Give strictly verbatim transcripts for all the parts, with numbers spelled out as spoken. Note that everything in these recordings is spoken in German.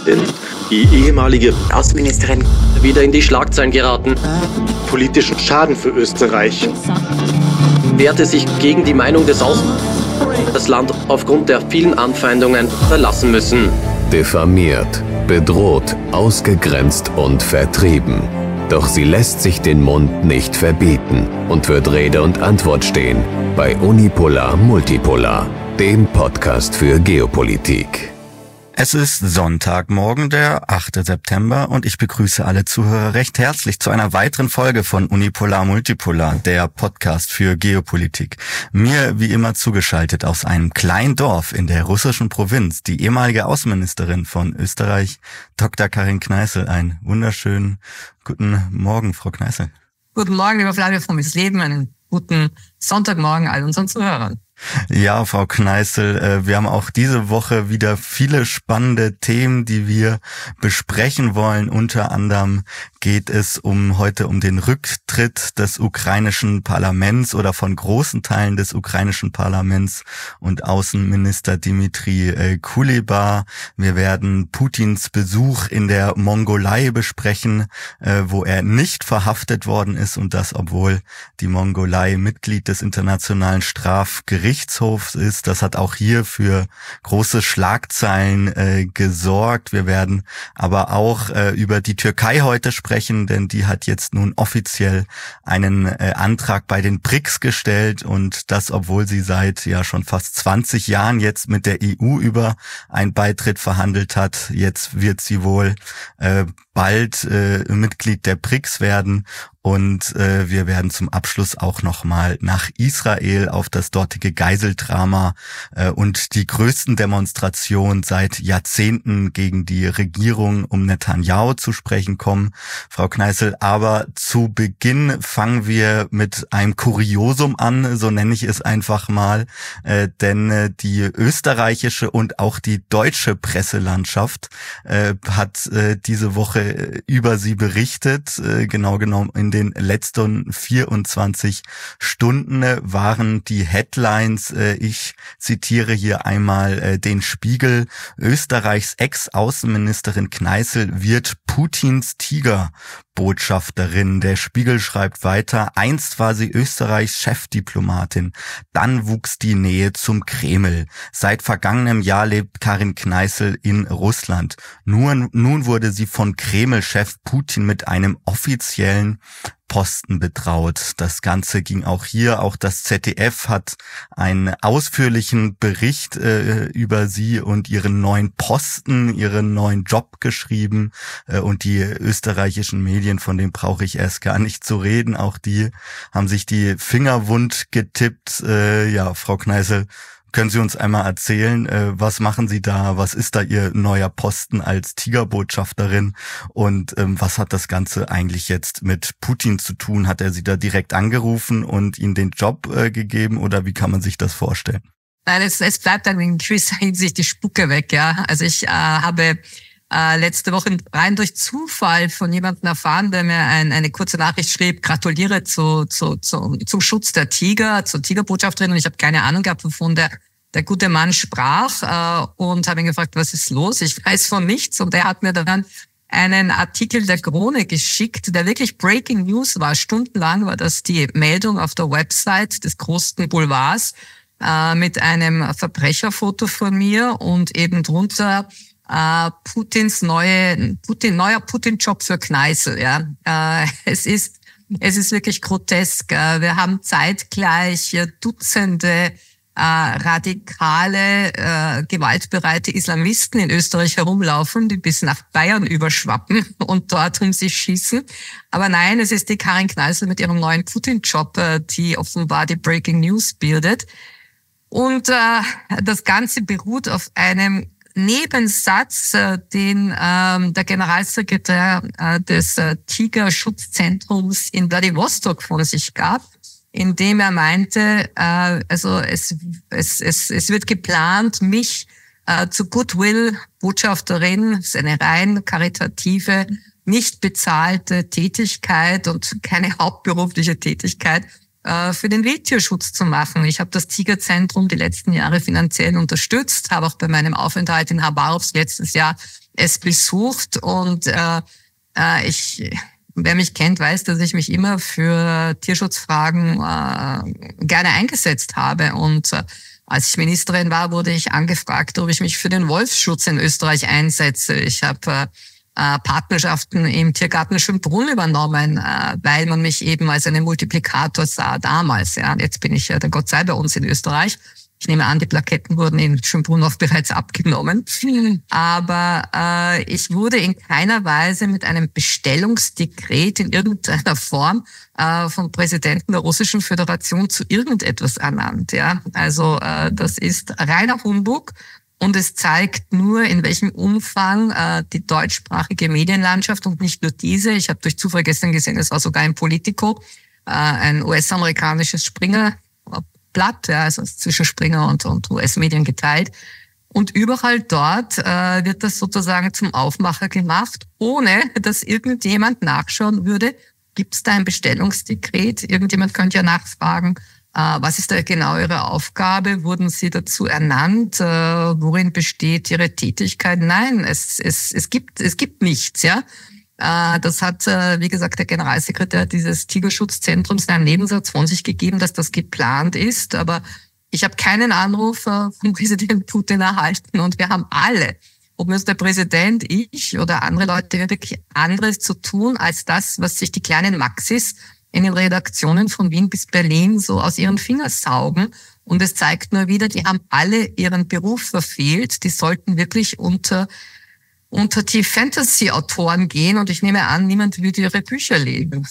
Präsidentin, die ehemalige Außenministerin, wieder in die Schlagzeilen geraten. Politischen Schaden für Österreich. Wehrte sich gegen die Meinung des Aus... das Land aufgrund der vielen Anfeindungen verlassen müssen. Diffamiert, bedroht, ausgegrenzt und vertrieben. Doch sie lässt sich den Mund nicht verbieten und wird Rede und Antwort stehen bei Unipolar Multipolar, dem Podcast für Geopolitik. Es ist Sonntagmorgen, der achte September, und ich begrüße alle Zuhörer recht herzlich zu einer weiteren Folge von Unipolar Multipolar, der Podcast für Geopolitik. Mir wie immer zugeschaltet aus einem kleinen Dorf in der russischen Provinz, die ehemalige Außenministerin von Österreich, Doktor Karin Kneißl. Einen wunderschönen guten Morgen, Frau Kneißl. Guten Morgen, lieber Flavio von Miss Leben, einen guten Sonntagmorgen all unseren Zuhörern. Ja, Frau Kneißl, wir haben auch diese Woche wieder viele spannende Themen, die wir besprechen wollen. Unter anderem geht es um heute um den Rücktritt des ukrainischen Parlaments oder von großen Teilen des ukrainischen Parlaments und Außenminister Dmitry Kuleba. Wir werden Putins Besuch in der Mongolei besprechen, wo er nicht verhaftet worden ist, und das, obwohl die Mongolei Mitglied des Internationalen Strafgerichtshofs Gerichtshofs ist. Das hat auch hier für große Schlagzeilen äh, gesorgt. Wir werden aber auch äh, über die Türkei heute sprechen, denn die hat jetzt nun offiziell einen äh, Antrag bei den B R I C S gestellt, und das, obwohl sie seit ja schon fast zwanzig Jahren jetzt mit der E U über einen Beitritt verhandelt hat. Jetzt wird sie wohl äh, bald äh, Mitglied der B R I C S werden. Und äh, wir werden zum Abschluss auch nochmal nach Israel auf das dortige Geiseldrama äh, und die größten Demonstrationen seit Jahrzehnten gegen die Regierung um Netanyahu zu sprechen kommen, Frau Kneißl. Aber zu Beginn fangen wir mit einem Kuriosum an, so nenne ich es einfach mal, äh, denn äh, die österreichische und auch die deutsche Presselandschaft äh, hat äh, diese Woche über sie berichtet, äh, genau genommen in den letzten vierundzwanzig Stunden waren die Headlines, äh, ich zitiere hier einmal äh, den Spiegel: Österreichs Ex-Außenministerin Kneißl wird Putins Tigerbotschafterin. Der Spiegel schreibt weiter: Einst war sie Österreichs Chefdiplomatin, dann wuchs die Nähe zum Kreml. Seit vergangenem Jahr lebt Karin Kneißl in Russland. Nun, nun wurde sie von Kreml-Chef Putin mit einem offiziellen Posten betraut. Das Ganze ging auch hier, auch das Z D F hat einen ausführlichen Bericht äh, über sie und ihren neuen Posten, ihren neuen Job geschrieben, äh, und die österreichischen Medien, von denen brauche ich erst gar nicht zu reden, auch die haben sich die Finger wund getippt. Äh, ja, Frau Kneißl, können Sie uns einmal erzählen, äh, was machen Sie da, was ist da Ihr neuer Posten als Tigerbotschafterin, und ähm, was hat das Ganze eigentlich jetzt mit Putin zu tun? Hat er Sie da direkt angerufen und Ihnen den Job äh, gegeben, oder wie kann man sich das vorstellen? Nein, es, es bleibt dann in gewisser Hinsicht die Spucke weg, ja. Also ich äh, habe äh, letzte Woche rein durch Zufall von jemandem erfahren, der mir ein, eine kurze Nachricht schrieb: Gratuliere zu, zu, zu, zum Schutz der Tiger, zur Tigerbotschafterin. Und ich habe keine Ahnung gehabt, wovon der der gute Mann sprach, äh, und habe ihn gefragt, was ist los? Ich weiß von nichts. Und er hat mir dann einen Artikel der Krone geschickt, der wirklich Breaking News war. Stundenlang war das die Meldung auf der Website des großen Boulevards äh, mit einem Verbrecherfoto von mir und eben drunter Uh, Putins neue, Putin, neuer Putin-Job für Kneißl, ja. Uh, es ist, es ist wirklich grotesk. Uh, wir haben zeitgleich uh, Dutzende uh, radikale, uh, gewaltbereite Islamisten in Österreich herumlaufen, die bis nach Bayern überschwappen und dort um sich schießen. Aber nein, es ist die Karin Kneißl mit ihrem neuen Putin-Job, uh, die offenbar die Breaking News bildet. Und uh, das Ganze beruht auf einem Nebensatz, äh, den ähm, der Generalsekretär äh, des äh, Tigerschutzzentrums in Wladiwostok von sich gab, in dem er meinte, äh, also es, es, es, es wird geplant, mich äh, zu Goodwill-Botschafterin, das ist eine rein karitative, nicht bezahlte Tätigkeit und keine hauptberufliche Tätigkeit, für den Wildtierschutz zu machen. Ich habe das Tigerzentrum die letzten Jahre finanziell unterstützt, habe auch bei meinem Aufenthalt in Habarovsk letztes Jahr es besucht und äh, äh, ich, wer mich kennt, weiß, dass ich mich immer für Tierschutzfragen äh, gerne eingesetzt habe und äh, als ich Ministerin war, wurde ich angefragt, ob ich mich für den Wolfsschutz in Österreich einsetze. Ich habe äh, Partnerschaften im Tiergarten Schönbrunn übernommen, äh, weil man mich eben als einen Multiplikator sah damals. Ja, jetzt bin ich ja der Gott sei bei uns in Österreich. Ich nehme an, die Plaketten wurden in Schönbrunn auch bereits abgenommen. Aber äh, ich wurde in keiner Weise mit einem Bestellungsdekret in irgendeiner Form äh, vom Präsidenten der Russischen Föderation zu irgendetwas ernannt. Ja, also äh, das ist reiner Humbug. Und es zeigt nur, in welchem Umfang äh, die deutschsprachige Medienlandschaft und nicht nur diese, ich habe durch Zufall gestern gesehen, es war sogar ein Politico, äh, ein U S-amerikanisches Springer, Blatt, ja, also zwischen Springer und, und U S-Medien geteilt. Und überall dort äh, wird das sozusagen zum Aufmacher gemacht, ohne dass irgendjemand nachschauen würde, gibt es da ein Bestellungsdekret? Irgendjemand könnte ja nachfragen, äh, was ist da genau Ihre Aufgabe? Wurden Sie dazu ernannt? Äh, worin besteht Ihre Tätigkeit? Nein, es, es, es gibt, es gibt nichts, ja. Das hat, wie gesagt, der Generalsekretär dieses Tigerschutzzentrums in einem Nebensatz von sich gegeben, dass das geplant ist. Aber ich habe keinen Anruf von Präsident Putin erhalten und wir haben alle, ob es der Präsident, ich oder andere Leute, wirklich anderes zu tun, als das, was sich die kleinen Maxis in den Redaktionen von Wien bis Berlin so aus ihren Fingern saugen. Und es zeigt nur wieder, die haben alle ihren Beruf verfehlt. Die sollten wirklich unter unter die Fantasy-Autoren gehen und ich nehme an, niemand würde ihre Bücher lesen.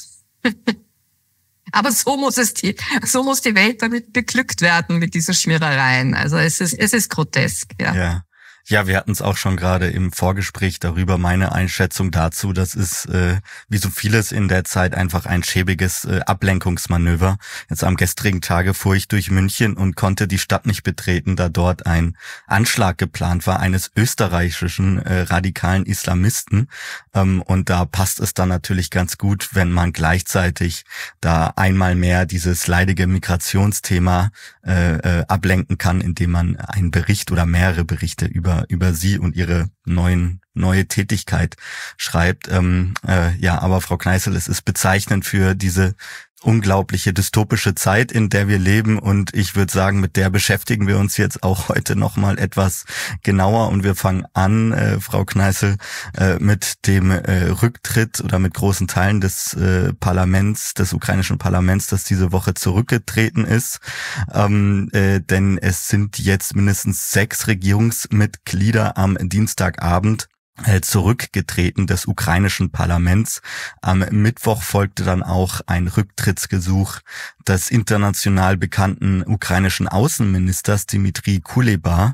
Aber so muss es die, so muss die Welt damit beglückt werden mit diesen Schmierereien. Also es ist, es ist grotesk, ja. Ja. Ja, wir hatten es auch schon gerade im Vorgespräch darüber. Meine Einschätzung dazu, das ist äh, wie so vieles in der Zeit einfach ein schäbiges äh, Ablenkungsmanöver. Jetzt am gestrigen Tage fuhr ich durch München und konnte die Stadt nicht betreten, da dort ein Anschlag geplant war eines österreichischen äh, radikalen Islamisten. Ähm, und da passt es dann natürlich ganz gut, wenn man gleichzeitig da einmal mehr dieses leidige Migrationsthema äh, äh, ablenken kann, indem man einen Bericht oder mehrere Berichte über über sie und ihre neuen neue Tätigkeit schreibt. Ähm, äh, ja, aber Frau Kneißl, es ist bezeichnend für diese unglaubliche dystopische Zeit, in der wir leben, und ich würde sagen, mit der beschäftigen wir uns jetzt auch heute nochmal etwas genauer, und wir fangen an, äh, Frau Kneißl, äh, mit dem äh, Rücktritt oder mit großen Teilen des äh, Parlaments, des ukrainischen Parlaments, das diese Woche zurückgetreten ist, ähm, äh, denn es sind jetzt mindestens sechs Regierungsmitglieder am Dienstagabend zurückgetreten des ukrainischen Parlaments. Am Mittwoch folgte dann auch ein Rücktrittsgesuch des international bekannten ukrainischen Außenministers Dmitry Kuleba.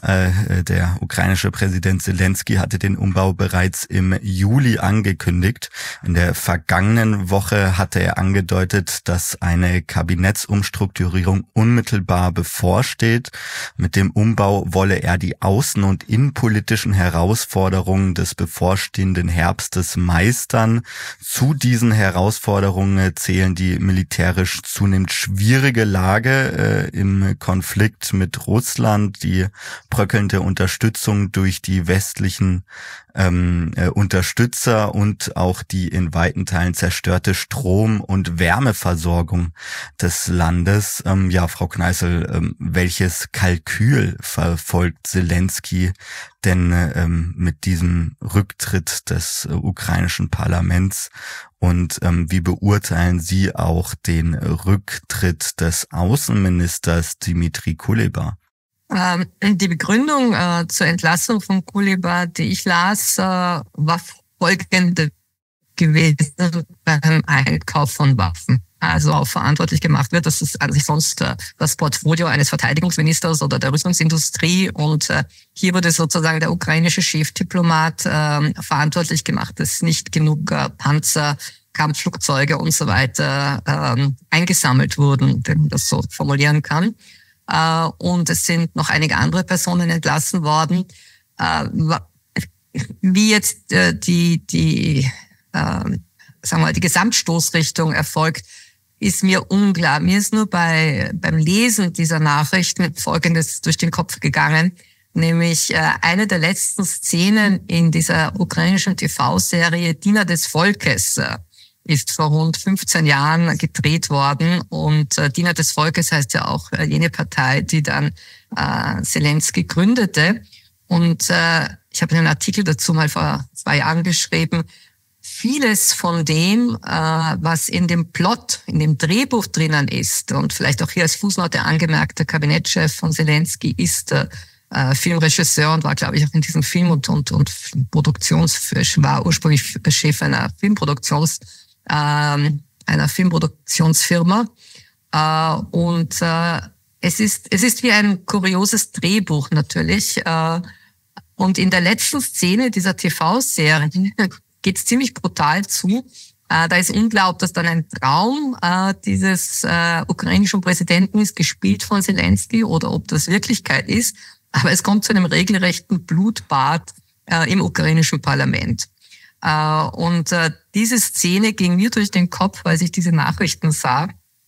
Äh, der ukrainische Präsident Zelensky hatte den Umbau bereits im Juli angekündigt. In der vergangenen Woche hatte er angedeutet, dass eine Kabinettsumstrukturierung unmittelbar bevorsteht. Mit dem Umbau wolle er die außen- und innenpolitischen Herausforderungen des bevorstehenden Herbstes meistern. Zu diesen Herausforderungen zählen die militärisch zunehmend schwierige Lage äh, im Konflikt mit Russland, die bröckelnde Unterstützung durch die westlichen ähm, äh, Unterstützer und auch die in weiten Teilen zerstörte Strom- und Wärmeversorgung des Landes. Ähm, ja, Frau Kneißl, ähm, welches Kalkül verfolgt Zelensky denn ähm, mit diesem Rücktritt des äh, ukrainischen Parlaments, und ähm, wie beurteilen Sie auch den Rücktritt des Außenministers Dmitry Kuleba? Ähm, die Begründung äh, zur Entlassung von Kuleba, die ich las, äh, war folgende gewesen: beim Einkauf von Waffen. Also auch verantwortlich gemacht wird, dass es an sich sonst äh, das Portfolio eines Verteidigungsministers oder der Rüstungsindustrie, und äh, hier wurde sozusagen der ukrainische Chefdiplomat äh, verantwortlich gemacht, dass nicht genug äh, Panzer, Kampfflugzeuge und so weiter äh, eingesammelt wurden, wenn man das so formulieren kann. Äh, und es sind noch einige andere Personen entlassen worden. Äh, wie jetzt äh, die die äh, sagen wir mal, die Gesamtstoßrichtung erfolgt, ist mir unklar. Mir ist nur bei beim Lesen dieser Nachrichten Folgendes durch den Kopf gegangen. nämlich äh, eine der letzten Szenen in dieser ukrainischen T V-Serie Diener des Volkes äh, ist vor rund fünfzehn Jahren gedreht worden. Und äh, Diener des Volkes heißt ja auch äh, jene Partei, die dann äh, Zelensky gründete. Und äh, ich habe einen Artikel dazu mal vor zwei Jahren geschrieben. Vieles von dem, äh, was in dem Plot, in dem Drehbuch drinnen ist und vielleicht auch hier als Fußnote angemerkt, der Kabinettschef von Zelensky ist äh, Filmregisseur und war, glaube ich, auch in diesem Film und und und Produktions war ursprünglich Chef einer Filmproduktions ähm, einer Filmproduktionsfirma äh, und äh, es ist es ist wie ein kurioses Drehbuch natürlich äh, und in der letzten Szene dieser T V-Serie geht es ziemlich brutal zu. Äh, da ist unklar, ob das dann ein Traum äh, dieses äh, ukrainischen Präsidenten ist, gespielt von Zelensky, oder ob das Wirklichkeit ist. Aber es kommt zu einem regelrechten Blutbad äh, im ukrainischen Parlament. Äh, und äh, diese Szene ging mir durch den Kopf, als ich diese Nachrichten sah,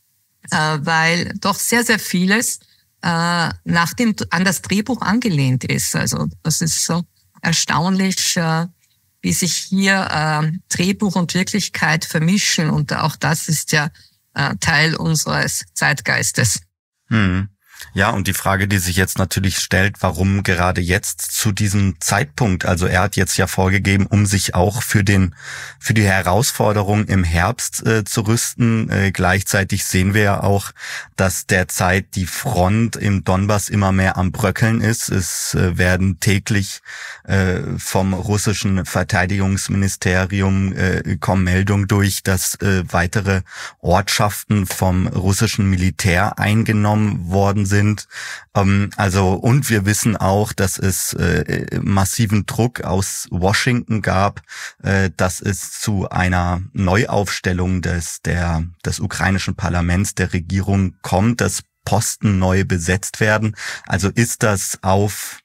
äh, weil doch sehr, sehr vieles äh, nach dem, an das Drehbuch angelehnt ist. Also das ist so erstaunlich, äh, wie sich hier äh, Drehbuch und Wirklichkeit vermischen. Und auch das ist ja äh, Teil unseres Zeitgeistes. Hm. Ja, und die Frage, die sich jetzt natürlich stellt, warum gerade jetzt zu diesem Zeitpunkt? Also er hat jetzt ja vorgegeben, um sich auch für den für die Herausforderung im Herbst äh, zu rüsten. Äh, gleichzeitig sehen wir ja auch, dass derzeit die Front im Donbass immer mehr am Bröckeln ist. Es äh, werden täglich äh, vom russischen Verteidigungsministerium äh, kommen Meldungen durch, dass äh, weitere Ortschaften vom russischen Militär eingenommen worden sind. Sind. Ähm, also und wir wissen auch, dass es äh, massiven Druck aus Washington gab, äh, dass es zu einer Neuaufstellung des der des ukrainischen Parlaments, der Regierung kommt, dass Posten neu besetzt werden. Also ist das auf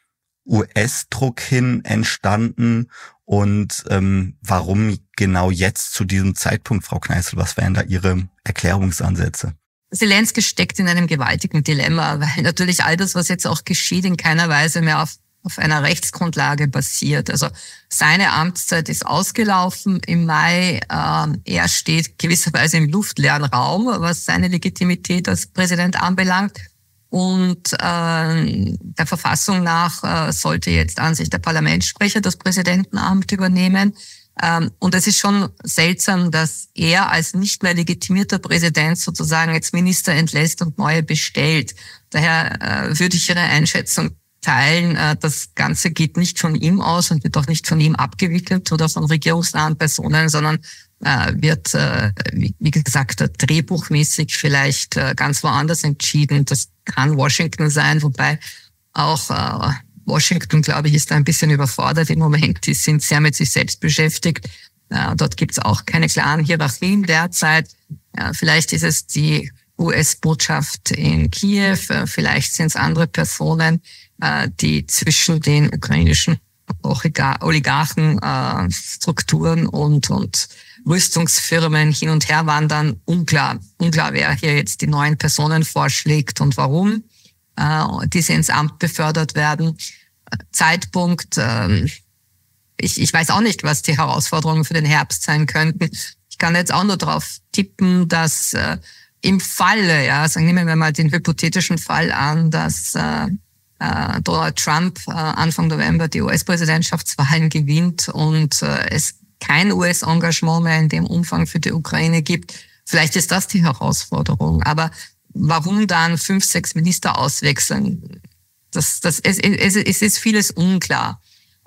U S-Druck hin entstanden? Und ähm, warum genau jetzt zu diesem Zeitpunkt, Frau Kneißl? Was wären da Ihre Erklärungsansätze? Zelensky steckt in einem gewaltigen Dilemma, weil natürlich all das, was jetzt auch geschieht, in keiner Weise mehr auf, auf einer Rechtsgrundlage basiert. Also seine Amtszeit ist ausgelaufen im Mai. Ähm, er steht gewisserweise im luftleeren Raum, was seine Legitimität als Präsident anbelangt. Und äh, der Verfassung nach äh, sollte jetzt an sich der Parlamentssprecher das Präsidentenamt übernehmen. Ähm, und es ist schon seltsam, dass er als nicht mehr legitimierter Präsident sozusagen jetzt Minister entlässt und neue bestellt. Daher äh, würde ich Ihre Einschätzung teilen, äh, das Ganze geht nicht von ihm aus und wird auch nicht von ihm abgewickelt oder von regierungsnahen Personen, sondern äh, wird, äh, wie, wie gesagt, drehbuchmäßig vielleicht äh, ganz woanders entschieden. Das kann Washington sein, wobei auch äh, Washington, glaube ich, ist da ein bisschen überfordert im Moment. Die sind sehr mit sich selbst beschäftigt. Äh, dort gibt es auch keine klaren Hierarchien derzeit. Äh, vielleicht ist es die U S-Botschaft in Kiew, äh, vielleicht sind es andere Personen, äh, die zwischen den ukrainischen Oligarchen, äh, Strukturen und, und Rüstungsfirmen hin und her wandern. Unklar, unklar, wer hier jetzt die neuen Personen vorschlägt und warum äh, diese ins Amt befördert werden. Zeitpunkt, äh, ich, ich weiß auch nicht, was die Herausforderungen für den Herbst sein könnten. Ich kann jetzt auch nur darauf tippen, dass äh, im Falle, ja, sagen nehmen wir mal den hypothetischen Fall an, dass äh, äh, Donald Trump äh, Anfang November die U S-Präsidentschaftswahlen gewinnt und äh, es kein U S-Engagement mehr in dem Umfang für die Ukraine gibt. Vielleicht ist das die Herausforderung. Aber warum dann fünf, sechs Minister auswechseln? Das, das, es, es, es ist vieles unklar.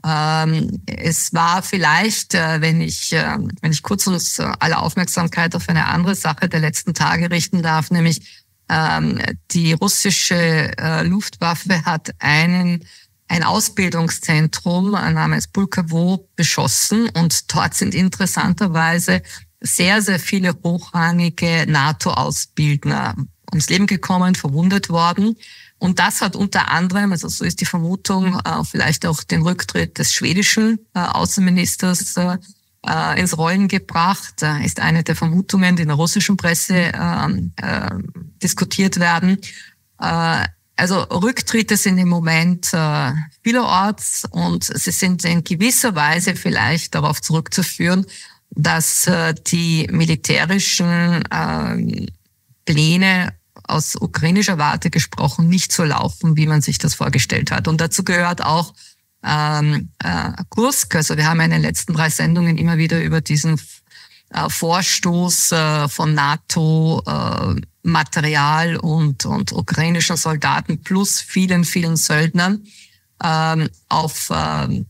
Ähm, es war vielleicht, äh, wenn ich, äh, wenn ich kurz uns äh, alle Aufmerksamkeit auf eine andere Sache der letzten Tage richten darf, nämlich ähm, die russische äh, Luftwaffe hat einen ein Ausbildungszentrum namens Pulkowo beschossen und dort sind interessanterweise sehr, sehr viele hochrangige NATO-Ausbildner ums Leben gekommen, verwundet worden. Und das hat unter anderem, also so ist die Vermutung, äh, vielleicht auch den Rücktritt des schwedischen äh, Außenministers äh, äh, ins Rollen gebracht. Äh, ist eine der Vermutungen, die in der russischen Presse äh, äh, diskutiert werden. Äh, Also Rücktritte sind im Moment äh, vielerorts und sie sind in gewisser Weise vielleicht darauf zurückzuführen, dass äh, die militärischen äh, Pläne aus ukrainischer Warte gesprochen nicht so laufen, wie man sich das vorgestellt hat. Und dazu gehört auch ähm, äh, Kursk. Also wir haben in den letzten drei Sendungen immer wieder über diesen äh, Vorstoß äh, von NATO, äh, Material und, und ukrainischen Soldaten plus vielen, vielen Söldnern ähm, auf ähm,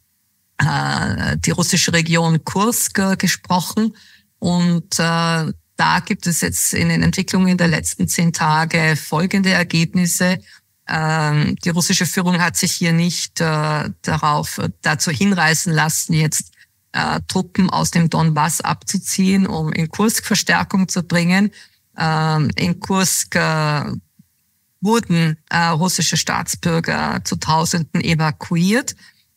äh, die russische Region Kursk äh, gesprochen. Und äh, da gibt es jetzt in den Entwicklungen der letzten zehn Tage folgende Ergebnisse. Ähm, die russische Führung hat sich hier nicht äh, darauf dazu hinreißen lassen, jetzt äh, Truppen aus dem Donbass abzuziehen, um in Kursk Verstärkung zu bringen. Ähm, in Kursk äh, wurden äh, russische Staatsbürger zu Tausenden evakuiert,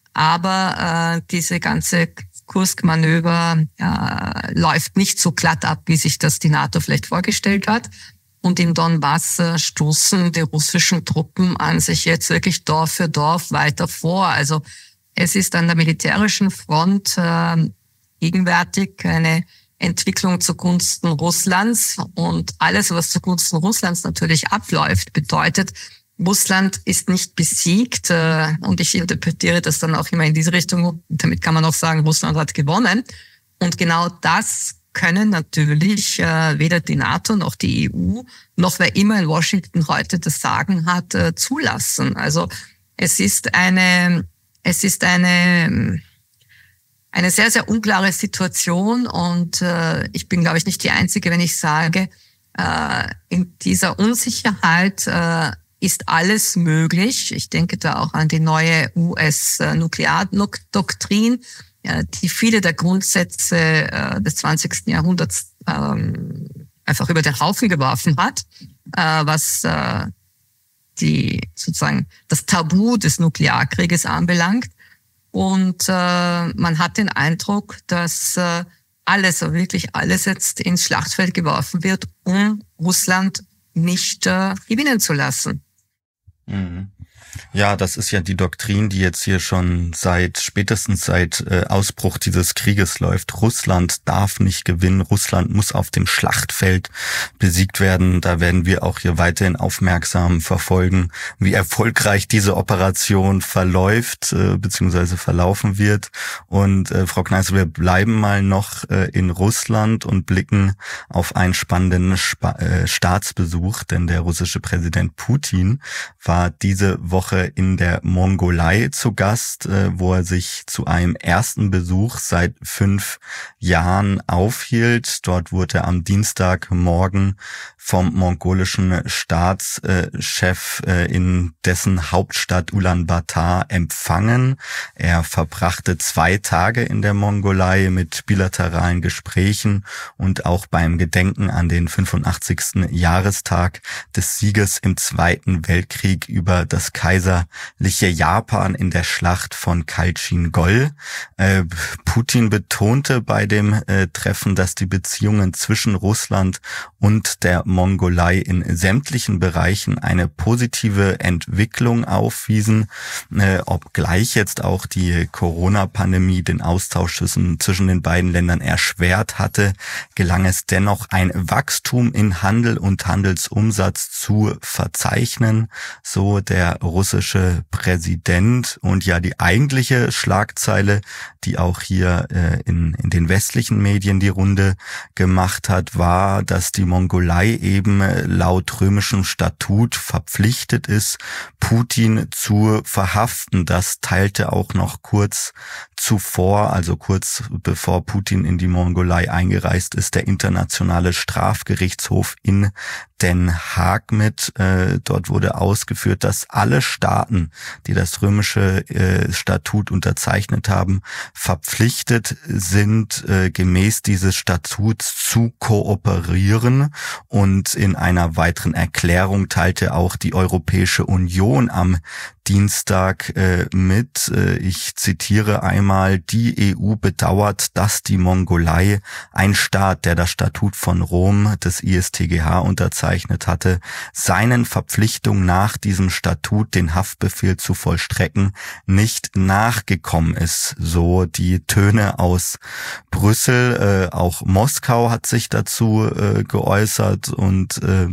aber äh, diese ganze Kursk-Manöver äh, läuft nicht so glatt ab, wie sich das die NATO vielleicht vorgestellt hat. Und in Donbass äh, stoßen die russischen Truppen an sich jetzt wirklich Dorf für Dorf weiter vor. Also es ist an der militärischen Front äh, gegenwärtig eine Entwicklung zugunsten Russlands. Und alles, was zugunsten Russlands natürlich abläuft, bedeutet, Russland ist nicht besiegt äh, und ich interpretiere das dann auch immer in diese Richtung. Damit kann man auch sagen, Russland hat gewonnen. Und genau das können natürlich äh, weder die NATO noch die E U, noch wer immer in Washington heute das Sagen hat, äh, zulassen. Also es ist eine, es ist eine, eine sehr, sehr unklare Situation und äh, ich bin, glaube ich, nicht die Einzige, wenn ich sage, äh, in dieser Unsicherheit äh, ist alles möglich. Ich denke da auch an die neue U S-Nukleardoktrin, die viele der Grundsätze des zwanzigsten Jahrhunderts einfach über den Haufen geworfen hat, was die sozusagen das Tabu des Nuklearkrieges anbelangt. Und man hat den Eindruck, dass alles, aber wirklich alles jetzt ins Schlachtfeld geworfen wird, um Russland nicht gewinnen zu lassen. Ja, das ist ja die Doktrin, die jetzt hier schon seit, spätestens seit äh, Ausbruch dieses Krieges läuft. Russland darf nicht gewinnen. Russland muss auf dem Schlachtfeld besiegt werden. Da werden wir auch hier weiterhin aufmerksam verfolgen, wie erfolgreich diese Operation verläuft, äh, beziehungsweise verlaufen wird. Und äh, Frau Kneißl, wir bleiben mal noch äh, in Russland und blicken auf einen spannenden Spa- äh, Staatsbesuch, denn der russische Präsident Putin war diese Woche in der Mongolei zu Gast, wo er sich zu einem ersten Besuch seit fünf Jahren aufhielt. Dort wurde er am Dienstagmorgen vom mongolischen Staatschef in dessen Hauptstadt Ulaanbaatar empfangen. Er verbrachte zwei Tage in der Mongolei mit bilateralen Gesprächen und auch beim Gedenken an den fünfundachtzigsten Jahrestag des Sieges im Zweiten Weltkrieg über das kaiserliche Japan in der Schlacht von Khalchin-Gol. Äh, Putin betonte bei dem äh, Treffen, dass die Beziehungen zwischen Russland und der Mongolei in sämtlichen Bereichen eine positive Entwicklung aufwiesen, äh, obgleich jetzt auch die Corona-Pandemie den Austausch zwischen, zwischen den beiden Ländern erschwert hatte, gelang es dennoch, ein Wachstum in Handel und Handelsumsatz zu verzeichnen, so der russische Präsident. Und ja, die eigentliche Schlagzeile, die auch hier äh, in, in den westlichen Medien die Runde gemacht hat, war, dass die Mongolei eben laut römischem Statut verpflichtet ist, Putin zu verhaften. Das teilte auch noch kurz zuvor, also kurz bevor Putin in die Mongolei eingereist ist, der Internationale Strafgerichtshof in Den Haag mit. Äh, dort wurde ausgeführt, dass alle Staaten, die das römische äh, Statut unterzeichnet haben, verpflichtet sind, äh, gemäß dieses Statuts zu kooperieren. Und in einer weiteren Erklärung teilte auch die Europäische Union am Dienstag äh, mit, äh, ich zitiere einmal, die E U bedauert, dass die Mongolei, ein Staat, der das Statut von Rom des I S T G H unterzeichnet hatte, seinen Verpflichtungen nach diesem Statut, den Haftbefehl zu vollstrecken, nicht nachgekommen ist. So die Töne aus Brüssel. Äh, auch Moskau hat sich dazu äh, geäußert und äh,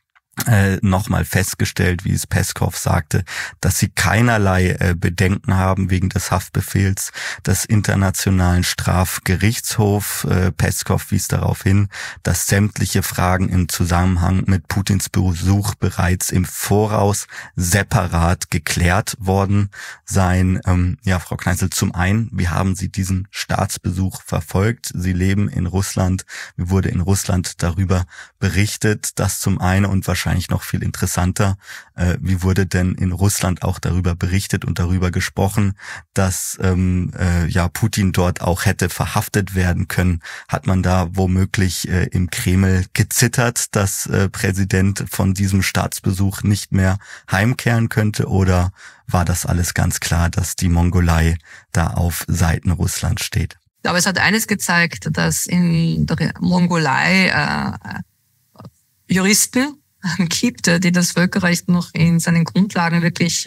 Äh, nochmal festgestellt, wie es Peskov sagte, dass sie keinerlei äh, Bedenken haben wegen des Haftbefehls des Internationalen Strafgerichtshofs. Äh, Peskov wies darauf hin, dass sämtliche Fragen im Zusammenhang mit Putins Besuch bereits im Voraus separat geklärt worden seien. Ähm, ja, Frau Kneißl, zum einen, wie haben Sie diesen Staatsbesuch verfolgt? Sie leben in Russland. Wie wurde in Russland darüber berichtet? Das zum einen, und wahrscheinlich Wahrscheinlich noch viel interessanter, äh, wie wurde denn in Russland auch darüber berichtet und darüber gesprochen, dass ähm, äh, ja Putin dort auch hätte verhaftet werden können? Hat man da womöglich äh, im Kreml gezittert, dass äh, Präsident von diesem Staatsbesuch nicht mehr heimkehren könnte, oder war das alles ganz klar, dass die Mongolei da auf Seiten Russlands steht? Aber es hat eines gezeigt, dass in der Mongolei äh, Juristen gibt, die das Völkerrecht noch in seinen Grundlagen wirklich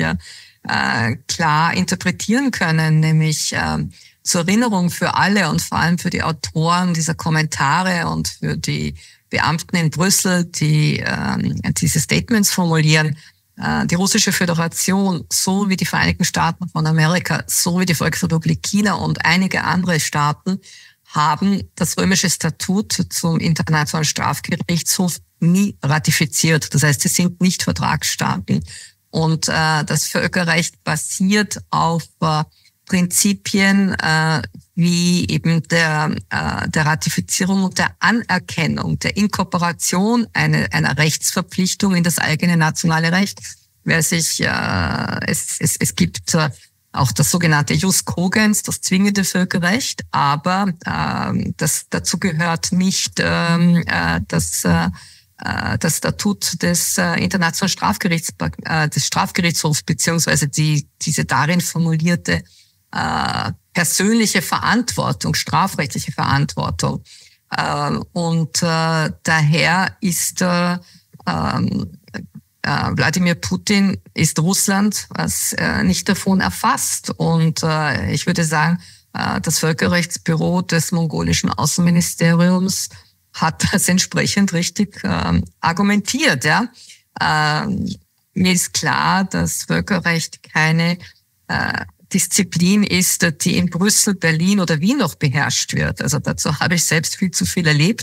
äh, klar interpretieren können, nämlich äh, zur Erinnerung für alle und vor allem für die Autoren dieser Kommentare und für die Beamten in Brüssel, die äh, diese Statements formulieren. Äh, die Russische Föderation, so wie die Vereinigten Staaten von Amerika, so wie die Volksrepublik China und einige andere Staaten haben das römische Statut zum Internationalen Strafgerichtshof nie ratifiziert. Das heißt, sie sind nicht Vertragsstaaten. Und äh, das Völkerrecht basiert auf äh, Prinzipien äh, wie eben der, äh, der Ratifizierung und der Anerkennung, der Inkorporation eine, einer Rechtsverpflichtung in das eigene nationale Recht. Wer sich, äh, es, es, es gibt äh, auch das sogenannte Jus cogens, das zwingende Völkerrecht, aber äh, das dazu gehört nicht äh, das äh, das Statut des äh, Internationalen Strafgerichts, äh, des Strafgerichtshofs, beziehungsweise die, diese darin formulierte äh, persönliche Verantwortung, strafrechtliche Verantwortung. Äh, und äh, daher ist äh, äh, Wladimir Putin, ist Russland was äh, nicht davon erfasst. Und äh, ich würde sagen, äh, das Völkerrechtsbüro des mongolischen Außenministeriums hat das entsprechend richtig ähm, argumentiert. Ja, ähm, mir ist klar, dass Völkerrecht keine äh, Disziplin ist, die in Brüssel, Berlin oder Wien noch beherrscht wird. Also dazu habe ich selbst viel zu viel erlebt.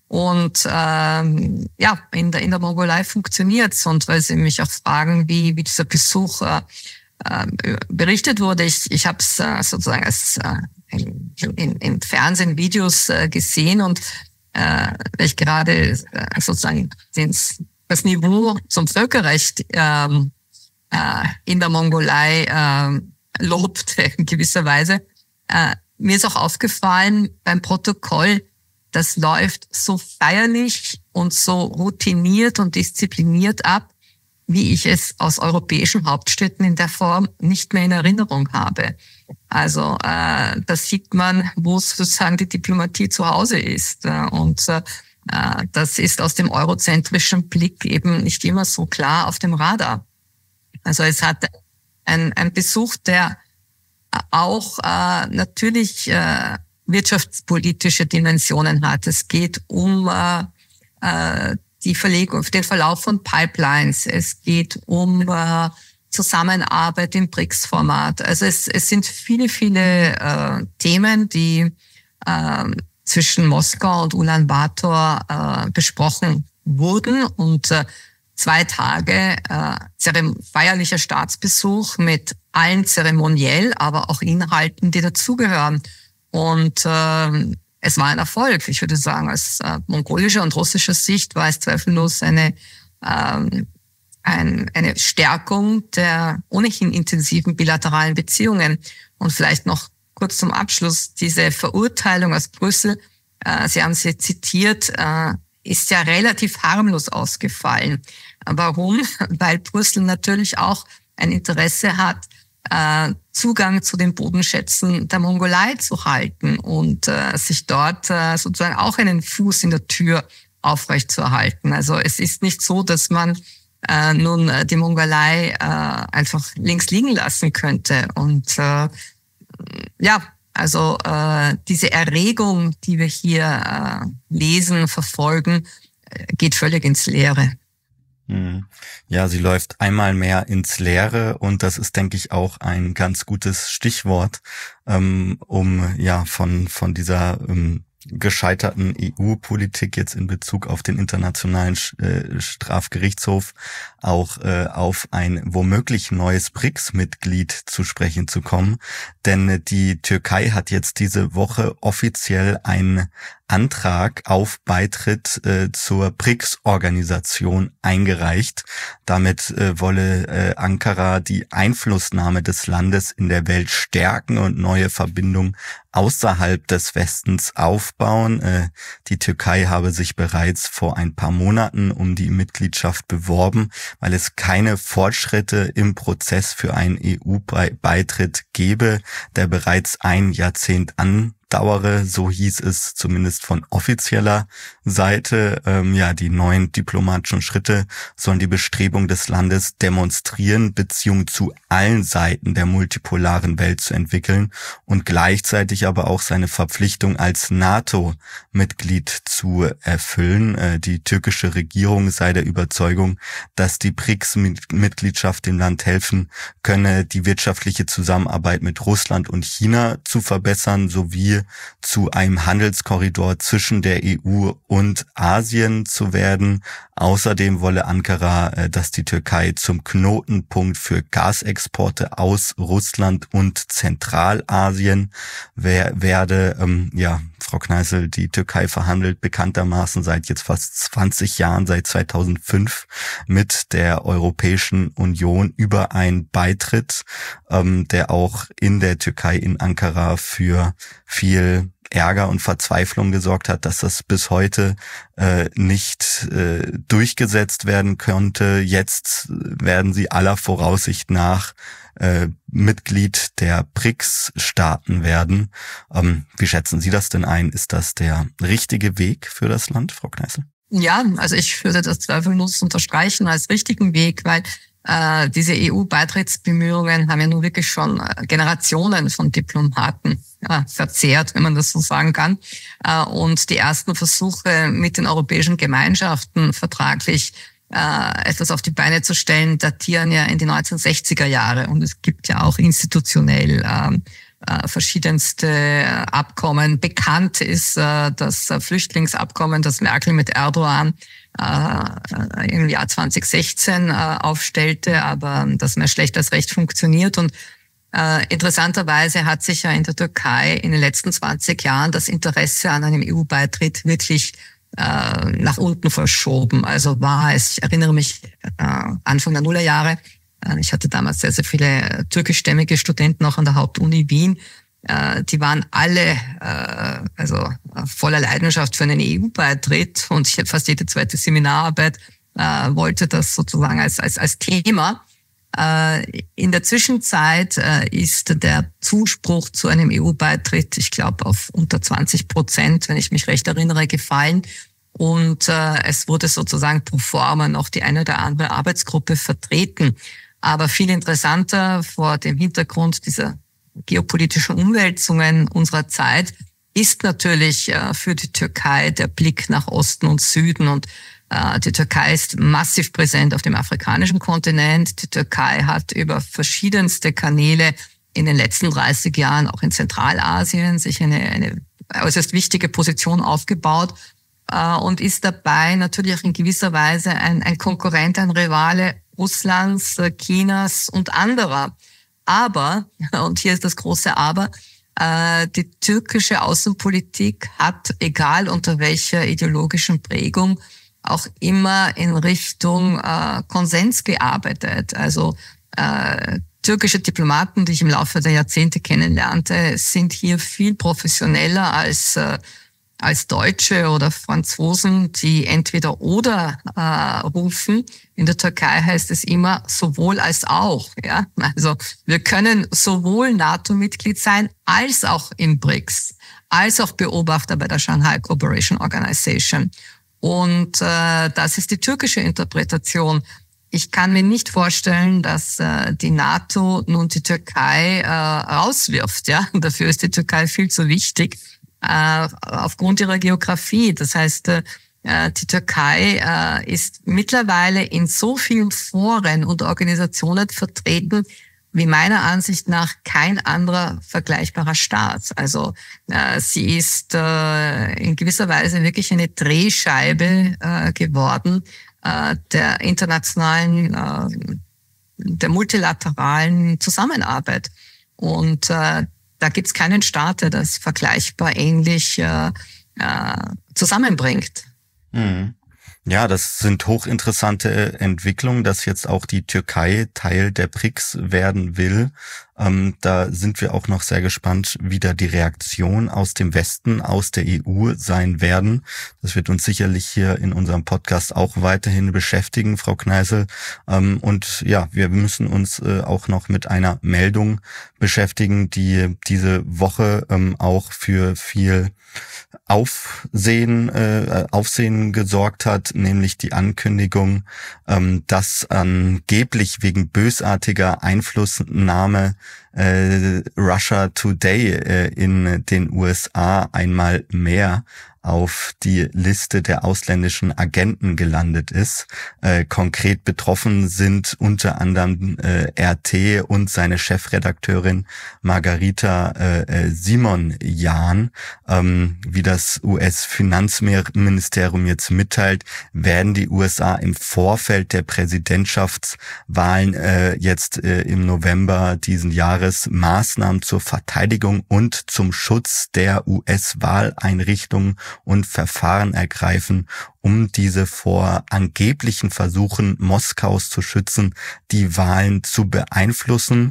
Und ähm, ja, in der in der Mongolei funktioniert's. Und weil Sie mich auch fragen, wie wie dieser Besuch äh, äh, berichtet wurde, ich ich habe es äh, sozusagen als äh, in, in, in Fernsehen Videos äh, gesehen und äh, ich gerade äh, sozusagen ins, das Niveau zum Völkerrecht ähm, äh, in der Mongolei äh, lobte in gewisser Weise. Äh, mir ist auch aufgefallen beim Protokoll, das läuft so feierlich und so routiniert und diszipliniert ab, wie ich es aus europäischen Hauptstädten in der Form nicht mehr in Erinnerung habe. Also äh, da sieht man, wo sozusagen die Diplomatie zu Hause ist. Und äh, das ist aus dem eurozentrischen Blick eben nicht immer so klar auf dem Radar. Also es hat ein, ein Besuch, der auch äh, natürlich äh, wirtschaftspolitische Dimensionen hat. Es geht um äh, die Verlegung, den Verlauf von Pipelines. Es geht um äh, Zusammenarbeit im B R I C S-Format. Also es, es sind viele, viele äh, Themen, die äh, zwischen Moskau und Ulaanbaatar äh, besprochen wurden. Und äh, zwei Tage äh, feierlicher Staatsbesuch mit allen zeremoniell, aber auch Inhalten, die dazugehören. Und äh, es war ein Erfolg. Ich würde sagen, aus äh, mongolischer und russischer Sicht war es zweifellos eine, ähm, ein, eine Stärkung der ohnehin intensiven bilateralen Beziehungen. Und vielleicht noch kurz zum Abschluss, diese Verurteilung aus Brüssel, äh, Sie haben sie zitiert, äh, ist ja relativ harmlos ausgefallen. Warum? Weil Brüssel natürlich auch ein Interesse hat, äh, Zugang zu den Bodenschätzen der Mongolei zu halten und äh, sich dort äh, sozusagen auch einen Fuß in der Tür aufrechtzuerhalten. Also es ist nicht so, dass man äh, nun die Mongolei äh, einfach links liegen lassen könnte. Und äh, ja, also äh, diese Erregung, die wir hier äh, lesen, verfolgen, äh, geht völlig ins Leere. Ja, sie läuft einmal mehr ins Leere und das ist, denke ich, auch ein ganz gutes Stichwort, ähm, um ja von von dieser ähm, gescheiterten E U-Politik jetzt in Bezug auf den Internationalen äh, Strafgerichtshof auch äh, auf ein womöglich neues B R I C S-Mitglied zu sprechen zu kommen. Denn die Türkei hat jetzt diese Woche offiziell einen Antrag auf Beitritt äh, zur B R I C S-Organisation eingereicht. Damit äh, wolle äh, Ankara die Einflussnahme des Landes in der Welt stärken und neue Verbindungen außerhalb des Westens aufbauen. Äh, die Türkei habe sich bereits vor ein paar Monaten um die Mitgliedschaft beworben, weil es keine Fortschritte im Prozess für einen E U-Beitritt gebe, der bereits ein Jahrzehnt andauere, so hieß es zumindest von offizieller Seite. Ähm, ja, die neuen diplomatischen Schritte sollen die Bestrebung des Landes demonstrieren, Beziehungen zu allen Seiten der multipolaren Welt zu entwickeln und gleichzeitig aber auch seine Verpflichtung als NATO-Mitglied zu erfüllen. Äh, die türkische Regierung sei der Überzeugung, dass die B R I C S-Mitgliedschaft dem Land helfen könne, die wirtschaftliche Zusammenarbeit mit Russland und China zu verbessern, sowie zu einem Handelskorridor zwischen der E U und Asien zu werden. Außerdem wolle Ankara, dass die Türkei zum Knotenpunkt für Gasexporte aus Russland und Zentralasien werde. Ähm, ja, Frau Kneißl, die Türkei verhandelt bekanntermaßen seit jetzt fast zwanzig Jahren, seit zweitausendfünf, mit der Europäischen Union über einen Beitritt, ähm, der auch in der Türkei, in Ankara, für viel Ärger und Verzweiflung gesorgt hat, dass das bis heute äh, nicht äh, durchgesetzt werden konnte. Jetzt werden sie aller Voraussicht nach äh, Mitglied der B R I C S-Staaten werden. Ähm, wie schätzen Sie das denn ein? Ist das der richtige Weg für das Land, Frau Kneißl? Ja, also ich würde das zweifellos unterstreichen als richtigen Weg, weil äh, diese E U-Beitrittsbemühungen haben ja nun wirklich schon äh, Generationen von Diplomaten ja, verzehrt, wenn man das so sagen kann. Äh, und die ersten Versuche mit den europäischen Gemeinschaften vertraglich äh, etwas auf die Beine zu stellen, datieren ja in die neunzehnhundertsechziger Jahre. Und es gibt ja auch institutionell äh, äh, verschiedenste Abkommen. Bekannt ist äh, das Flüchtlingsabkommen, das Merkel mit Erdogan äh, im Jahr zweitausendsechzehn äh, aufstellte, aber das mehr schlecht als recht funktioniert. Und äh, interessanterweise hat sich ja in der Türkei in den letzten zwanzig Jahren das Interesse an einem E U-Beitritt wirklich äh, nach unten verschoben. Also war es, ich erinnere mich, äh, Anfang der Nullerjahre, äh, ich hatte damals sehr, sehr viele türkischstämmige Studenten auch an der Hauptuni Wien, äh, die waren alle äh, also voller Leidenschaft für einen E U-Beitritt und ich, fast jede zweite Seminararbeit äh, wollte das sozusagen als, als, als Thema. In der Zwischenzeit ist der Zuspruch zu einem E U-Beitritt, ich glaube, auf unter zwanzig Prozent, wenn ich mich recht erinnere, gefallen. Und es wurde sozusagen pro forma noch die eine oder andere Arbeitsgruppe vertreten. Aber viel interessanter vor dem Hintergrund dieser geopolitischen Umwälzungen unserer Zeit ist natürlich für die Türkei der Blick nach Osten und Süden. Und die Türkei ist massiv präsent auf dem afrikanischen Kontinent. Die Türkei hat über verschiedenste Kanäle in den letzten dreißig Jahren auch in Zentralasien sich eine, eine äußerst wichtige Position aufgebaut und ist dabei natürlich auch in gewisser Weise ein, ein Konkurrent, ein Rivale Russlands, Chinas und anderer. Aber, und hier ist das große Aber, die türkische Außenpolitik hat, egal unter welcher ideologischen Prägung, auch immer in Richtung äh, Konsens gearbeitet. Also äh, türkische Diplomaten, die ich im Laufe der Jahrzehnte kennenlernte, sind hier viel professioneller als äh, als Deutsche oder Franzosen, die entweder oder äh, rufen. In der Türkei heißt es immer sowohl als auch. Ja, also wir können sowohl NATO-Mitglied sein als auch im B R I C S, als auch Beobachter bei der Shanghai Cooperation Organization. Und äh, das ist die türkische Interpretation. Ich kann mir nicht vorstellen, dass äh, die NATO nun die Türkei äh, rauswirft. Ja, dafür ist die Türkei viel zu wichtig. Äh, aufgrund ihrer Geografie. Das heißt, äh, die Türkei äh, ist mittlerweile in so vielen Foren und Organisationen vertreten, wie meiner Ansicht nach kein anderer vergleichbarer Staat. Also äh, sie ist äh, in gewisser Weise wirklich eine Drehscheibe äh, geworden äh, der internationalen, äh, der multilateralen Zusammenarbeit. Und äh, da gibt's keinen Staat, der das vergleichbar ähnlich äh, äh, zusammenbringt. Mhm. Ja, das sind hochinteressante Entwicklungen, dass jetzt auch die Türkei Teil der B R I C S werden will. Ähm, da sind wir auch noch sehr gespannt, wie da die Reaktion aus dem Westen, aus der E U sein werden. Das wird uns sicherlich hier in unserem Podcast auch weiterhin beschäftigen, Frau Kneißl. Ähm, und ja, wir müssen uns äh, auch noch mit einer Meldung beschäftigen, die diese Woche ähm, auch für viel Aufsehen, äh, Aufsehen gesorgt hat, nämlich die Ankündigung, ähm, dass angeblich wegen bösartiger Einflussnahme äh, Russia Today äh, in den U S A einmal mehr auf die Liste der ausländischen Agenten gelandet ist. Äh, konkret betroffen sind unter anderem äh, R T und seine Chefredakteurin Margarita äh, Simonyan. Ähm, wie das U S-Finanzministerium jetzt mitteilt, werden die U S A im Vorfeld der Präsidentschaftswahlen äh, jetzt äh, im November diesen Jahres Maßnahmen zur Verteidigung und zum Schutz der U S-Wahleinrichtungen und Verfahren ergreifen, um diese vor angeblichen Versuchen Moskaus zu schützen, die Wahlen zu beeinflussen.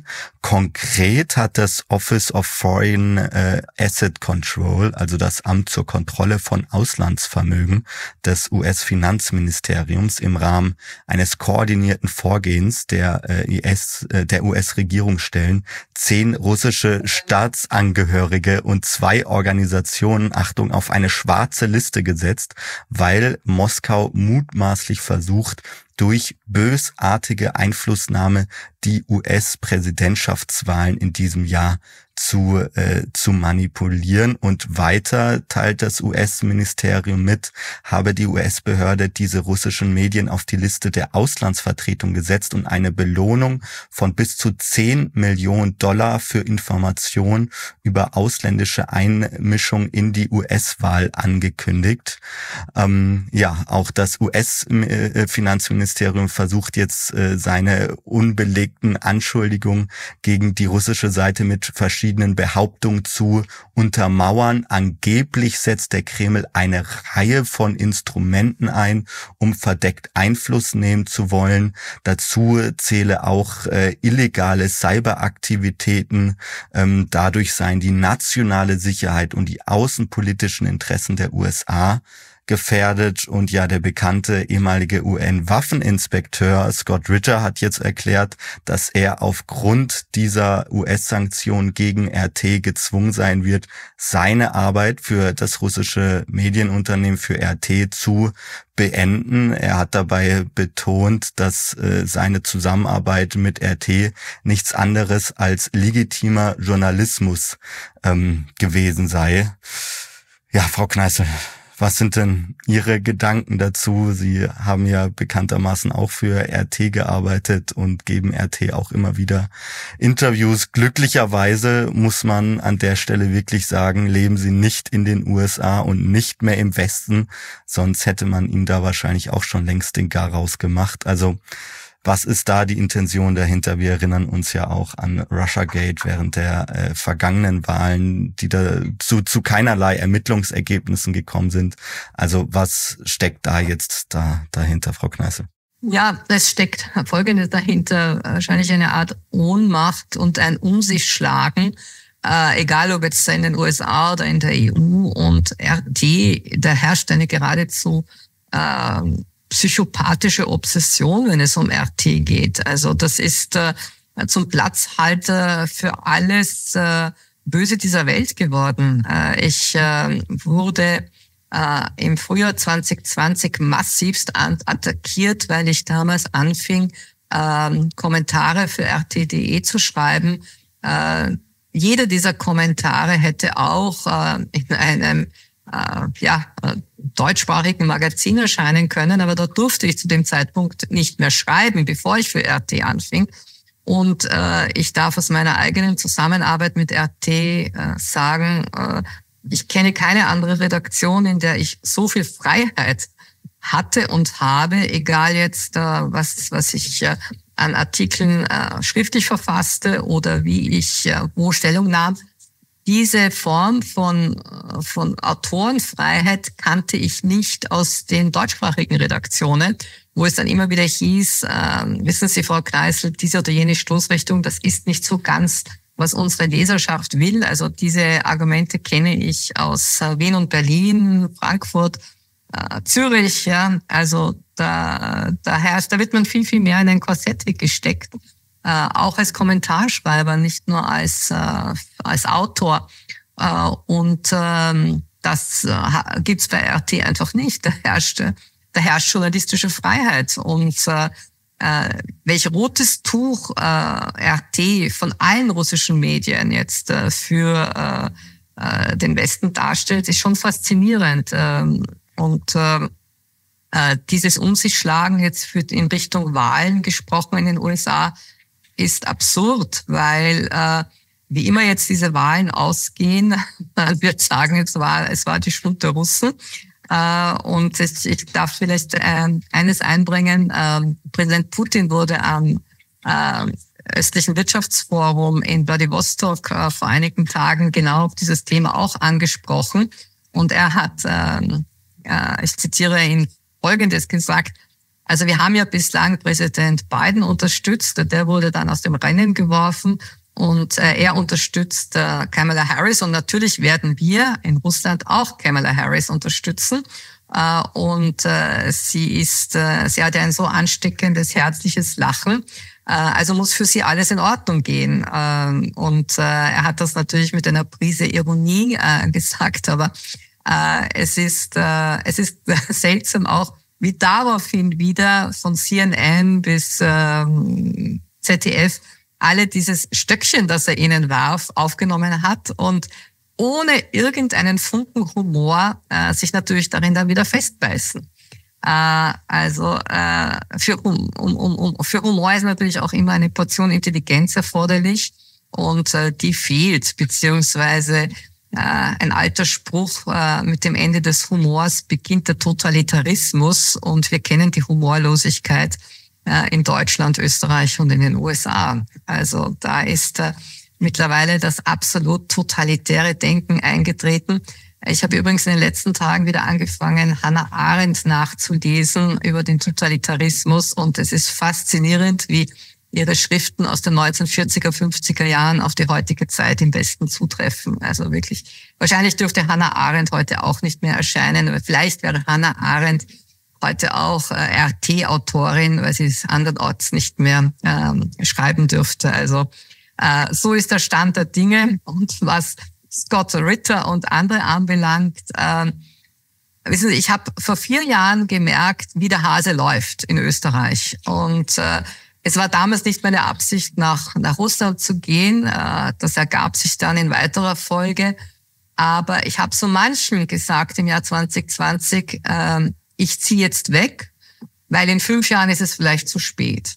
Konkret hat das Office of Foreign äh, Asset Control, also das Amt zur Kontrolle von Auslandsvermögen des U S-Finanzministeriums im Rahmen eines koordinierten Vorgehens der, äh, I S, äh, der U S-Regierungsstellen zehn russische Staatsangehörige und zwei Organisationen, Achtung, auf eine schwarze Liste gesetzt, weil Moskau mutmaßlich versucht, durch bösartige Einflussnahme die U S-Präsidentschaftswahlen in diesem Jahr zu äh, zu manipulieren. Und weiter teilt das U S-Ministerium mit, habe die U S-Behörde diese russischen Medien auf die Liste der Auslandsvertretung gesetzt und eine Belohnung von bis zu zehn Millionen Dollar für Informationen über ausländische Einmischung in die U S-Wahl angekündigt. Ähm, ja, auch das U S-Finanzministerium versucht jetzt äh, seine unbelegten Anschuldigungen gegen die russische Seite mit verschiedenen Behauptungen zu untermauern. Angeblich setzt der Kreml eine Reihe von Instrumenten ein, um verdeckt Einfluss nehmen zu wollen. Dazu zähle auch äh, illegale Cyberaktivitäten. Ähm, dadurch seien die nationale Sicherheit und die außenpolitischen Interessen der U S A gefährdet. Und ja, der bekannte ehemalige U N-Waffeninspekteur Scott Ritter hat jetzt erklärt, dass er aufgrund dieser U S-Sanktionen gegen R T gezwungen sein wird, seine Arbeit für das russische Medienunternehmen, für R T, zu beenden. Er hat dabei betont, dass äh, seine Zusammenarbeit mit R T nichts anderes als legitimer Journalismus ähm, gewesen sei. Ja, Frau Kneißl, was sind denn Ihre Gedanken dazu? Sie haben ja bekanntermaßen auch für R T gearbeitet und geben R T auch immer wieder Interviews. Glücklicherweise muss man an der Stelle wirklich sagen, leben Sie nicht in den U S A und nicht mehr im Westen, sonst hätte man Ihnen da wahrscheinlich auch schon längst den Garaus gemacht. Also was ist da die Intention dahinter? Wir erinnern uns ja auch an Russiagate während der äh, vergangenen Wahlen, die da zu, zu keinerlei Ermittlungsergebnissen gekommen sind. Also was steckt da jetzt da dahinter, Frau Kneißl? Ja, es steckt Folgendes dahinter, wahrscheinlich eine Art Ohnmacht und ein Um sich schlagen, äh, egal ob jetzt in den U S A oder in der E U und R T, da herrscht eine geradezu äh, psychopathische Obsession, wenn es um R T geht. Also das ist äh, zum Platzhalter für alles äh, Böse dieser Welt geworden. Äh, ich äh, wurde äh, im Frühjahr zwanzig zwanzig massivst attackiert, weil ich damals anfing, äh, Kommentare für R T punkt de zu schreiben. Äh, jeder dieser Kommentare hätte auch äh, in einem äh, ja deutschsprachigen Magazin erscheinen können, aber da durfte ich zu dem Zeitpunkt nicht mehr schreiben, bevor ich für R T anfing. Und äh, ich darf aus meiner eigenen Zusammenarbeit mit R T äh, sagen, äh, ich kenne keine andere Redaktion, in der ich so viel Freiheit hatte und habe, egal jetzt, äh, was was ich äh, an Artikeln äh, schriftlich verfasste oder wie ich äh, wo Stellung nahm. Diese Form von von Autorenfreiheit kannte ich nicht aus den deutschsprachigen Redaktionen, wo es dann immer wieder hieß, äh, wissen Sie, Frau Kneißl, diese oder jene Stoßrichtung, das ist nicht so ganz, was unsere Leserschaft will. Also diese Argumente kenne ich aus äh, Wien und Berlin, Frankfurt, äh, Zürich. Ja, also da da herrscht, da wird man viel viel mehr in ein Korsett gesteckt. Äh, auch als Kommentarschreiber, nicht nur als äh, als Autor. Äh, und ähm, das äh, gibt's bei R T einfach nicht. Da herrscht, da herrscht journalistische Freiheit. Und äh, äh, welch rotes Tuch äh, R T von allen russischen Medien jetzt äh, für äh, äh, den Westen darstellt, ist schon faszinierend. Ähm, und äh, äh, dieses Um sich schlagen jetzt für in Richtung Wahlen gesprochen in den U S A ist absurd, weil äh, wie immer jetzt diese Wahlen ausgehen, man wird sagen, es war es war die Schuld der Russen. Äh, und ich, ich darf vielleicht äh, eines einbringen: äh, Präsident Putin wurde am äh, östlichen Wirtschaftsforum in Wladiwostok äh, vor einigen Tagen genau auf dieses Thema auch angesprochen. Und er hat, äh, äh, ich zitiere ihn, Folgendes gesagt: Also wir haben ja bislang Präsident Biden unterstützt, der wurde dann aus dem Rennen geworfen und äh, er unterstützt äh, Kamala Harris und natürlich werden wir in Russland auch Kamala Harris unterstützen. Äh, und äh, sie ist, äh, sie hat ja ein so ansteckendes, herzliches Lachen. Äh, also muss für sie alles in Ordnung gehen. Äh, und äh, er hat das natürlich mit einer Prise Ironie äh, gesagt, aber äh, es ist, äh, es ist seltsam auch, wie daraufhin wieder von C N N bis ähm, Z D F alle dieses Stöckchen, das er ihnen warf, aufgenommen hat und ohne irgendeinen Funken Humor äh, sich natürlich darin dann wieder festbeißen. Äh, also äh, für, um, um, um, für Humor ist natürlich auch immer eine Portion Intelligenz erforderlich und äh, die fehlt, beziehungsweise ein alter Spruch, mit dem Ende des Humors beginnt der Totalitarismus und wir kennen die Humorlosigkeit in Deutschland, Österreich und in den U S A. Also da ist mittlerweile das absolut totalitäre Denken eingetreten. Ich habe übrigens in den letzten Tagen wieder angefangen, Hannah Arendt nachzulesen über den Totalitarismus und es ist faszinierend, wie ihre Schriften aus den neunzehnhundertvierziger, fünfziger Jahren auf die heutige Zeit im Besten zutreffen. Also wirklich, wahrscheinlich dürfte Hannah Arendt heute auch nicht mehr erscheinen, aber vielleicht wäre Hannah Arendt heute auch äh, R T-Autorin, weil sie es andernorts nicht mehr ähm, schreiben dürfte. Also äh, so ist der Stand der Dinge. Und was Scott Ritter und andere anbelangt, äh, wissen Sie, ich habe vor vier Jahren gemerkt, wie der Hase läuft in Österreich. Und äh, es war damals nicht meine Absicht, nach, nach Russland zu gehen. Das ergab sich dann in weiterer Folge. Aber ich habe so manchen gesagt im Jahr zwanzig zwanzig, äh, ich ziehe jetzt weg, weil in fünf Jahren ist es vielleicht zu spät.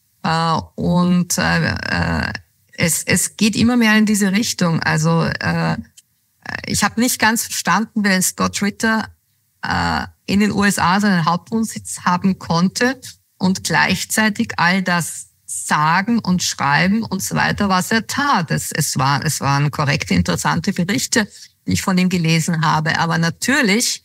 Äh, und äh, es, es geht immer mehr in diese Richtung. Also äh, ich habe nicht ganz verstanden, wenn Scott Ritter äh, in den U S A seinen Hauptwohnsitz haben konnte und gleichzeitig all das sagen und schreiben und so weiter, was er tat. Es, es, war, es waren korrekte, interessante Berichte, die ich von ihm gelesen habe. Aber natürlich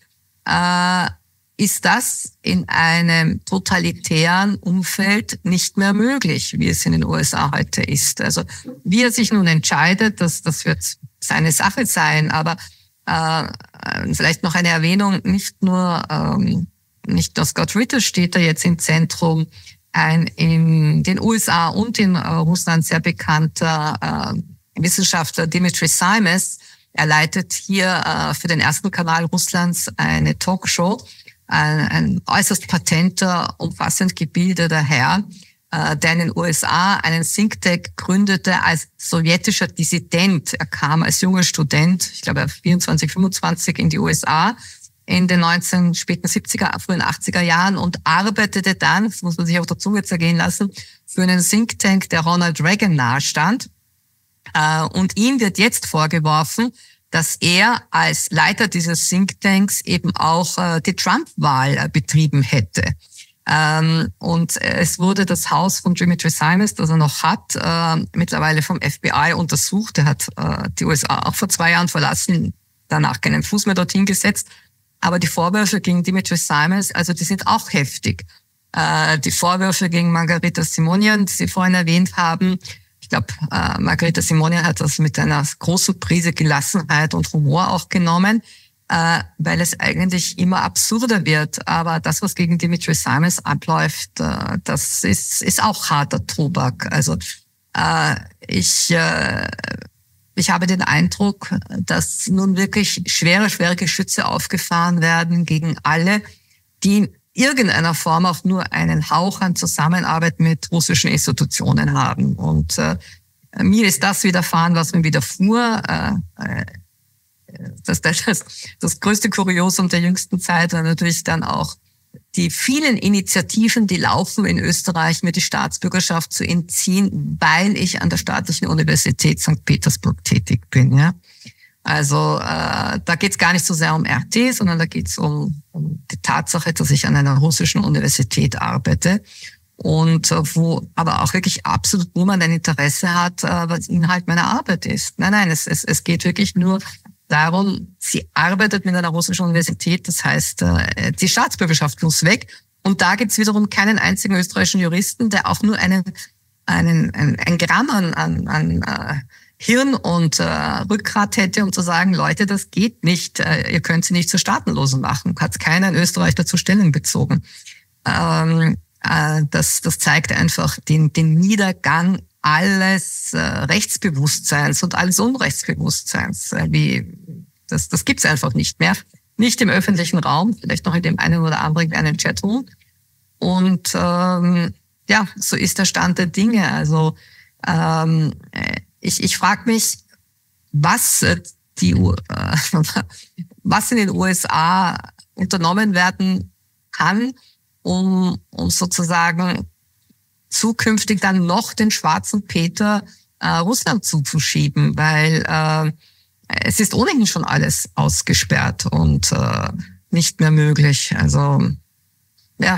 äh, ist das in einem totalitären Umfeld nicht mehr möglich, wie es in den U S A heute ist. Also wie er sich nun entscheidet, das, das wird seine Sache sein. Aber äh, vielleicht noch eine Erwähnung, nicht nur ähm, nicht nur Scott Ritter steht da jetzt im Zentrum, ein in den U S A und in äh, Russland sehr bekannter äh, Wissenschaftler Dimitri Simes. Er leitet hier äh, für den ersten Kanal Russlands eine Talkshow. Ein, ein äußerst patenter, umfassend gebildeter Herr, äh, der in den U S A einen Think Tank gründete als sowjetischer Dissident. Er kam als junger Student, ich glaube vierundzwanzig, fünfundzwanzig, in die U S A in den neunzehn, späten siebziger, frühen achtziger Jahren und arbeitete dann, das muss man sich auf der Zunge zergehen lassen, für einen Think Tank, der Ronald Reagan nahestand. Äh, und ihm wird jetzt vorgeworfen, dass er als Leiter dieses Thinktanks eben auch äh, die Trump-Wahl äh, betrieben hätte. Ähm, und es wurde das Haus von Dimitri Simes, das er noch hat, äh, mittlerweile vom F B I untersucht. Er hat äh, die U S A auch vor zwei Jahren verlassen, danach keinen Fuß mehr dorthin gesetzt. Aber die Vorwürfe gegen Dimitri Simes, also die sind auch heftig. Äh, die Vorwürfe gegen Margarita Simonian, die Sie vorhin erwähnt haben, ich glaube, äh, Margarita Simonian hat das mit einer großen Prise Gelassenheit und Humor auch genommen, äh, weil es eigentlich immer absurder wird. Aber das, was gegen Dimitri Simes abläuft, äh, das ist, ist auch harter Tobak. Also äh, ich, äh, ich habe den Eindruck, dass nun wirklich schwere, schwere Geschütze aufgefahren werden gegen alle, die irgendeiner Form auch nur einen Hauch an Zusammenarbeit mit russischen Institutionen haben. Und äh, mir ist das widerfahren, was mir widerfuhr. Äh, äh, das, das, das größte Kuriosum der jüngsten Zeit war natürlich dann auch die vielen Initiativen, die laufen in Österreich, mir die Staatsbürgerschaft zu entziehen, weil ich an der Staatlichen Universität Sankt Petersburg tätig bin. Ja. Also äh, da geht es gar nicht so sehr um R T, sondern da geht es um, um die Tatsache, dass ich an einer russischen Universität arbeite und äh, wo aber auch wirklich absolut niemand ein Interesse hat, äh, was Inhalt meiner Arbeit ist. Nein, nein, es, es, es geht wirklich nur darum, sie arbeitet mit einer russischen Universität, das heißt, äh, die Staatsbürgerschaft muss weg. Und da gibt es wiederum keinen einzigen österreichischen Juristen, der auch nur einen, einen, ein, ein Gramm an, an, an äh, Hirn und äh, Rückgrat hätte, um zu sagen, Leute, das geht nicht, äh, ihr könnt sie nicht zur Staatenlosen machen. Hat keiner in Österreich dazu Stellung bezogen. Ähm, äh, das, das zeigt einfach den, den Niedergang alles äh, Rechtsbewusstseins und alles Unrechtsbewusstseins. Äh, wie das, das gibt's einfach nicht mehr. Nicht im öffentlichen Raum, vielleicht noch in dem einen oder anderen kleinen Chatroom. Und ähm, ja, so ist der Stand der Dinge. Also ähm, Ich, ich frage mich, was die, äh, was in den U S A unternommen werden kann, um, um sozusagen zukünftig dann noch den schwarzen Peter äh, Russland zuzuschieben, weil äh, es ist ohnehin schon alles ausgesperrt und äh, nicht mehr möglich. Also ja,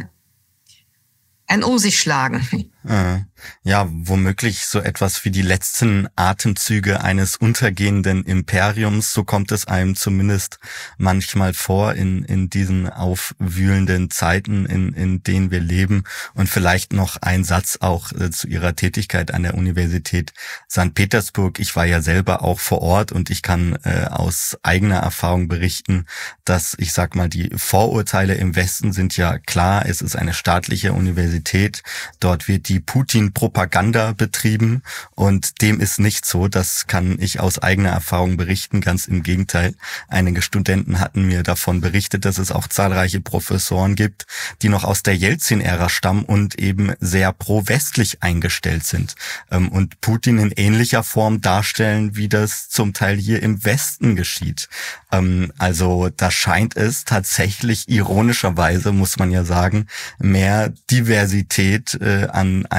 ein Um sich schlagen. Äh, ja, womöglich so etwas wie die letzten Atemzüge eines untergehenden Imperiums, so kommt es einem zumindest manchmal vor in in diesen aufwühlenden Zeiten, in in denen wir leben. Und vielleicht noch ein Satz auch äh, zu Ihrer Tätigkeit an der Universität Sankt Petersburg. Ich war ja selber auch vor Ort und ich kann äh, aus eigener Erfahrung berichten, dass, ich sag mal, die Vorurteile im Westen sind ja klar. Es ist eine staatliche Universität. Dort wird die Putin-Propaganda betrieben und dem ist nicht so. Das kann ich aus eigener Erfahrung berichten. Ganz im Gegenteil. Einige Studenten hatten mir davon berichtet, dass es auch zahlreiche Professoren gibt, die noch aus der Jelzin-Ära stammen und eben sehr pro-westlich eingestellt sind und Putin in ähnlicher Form darstellen, wie das zum Teil hier im Westen geschieht. Also da scheint es tatsächlich ironischerweise, muss man ja sagen, mehr Diversität an einer russischen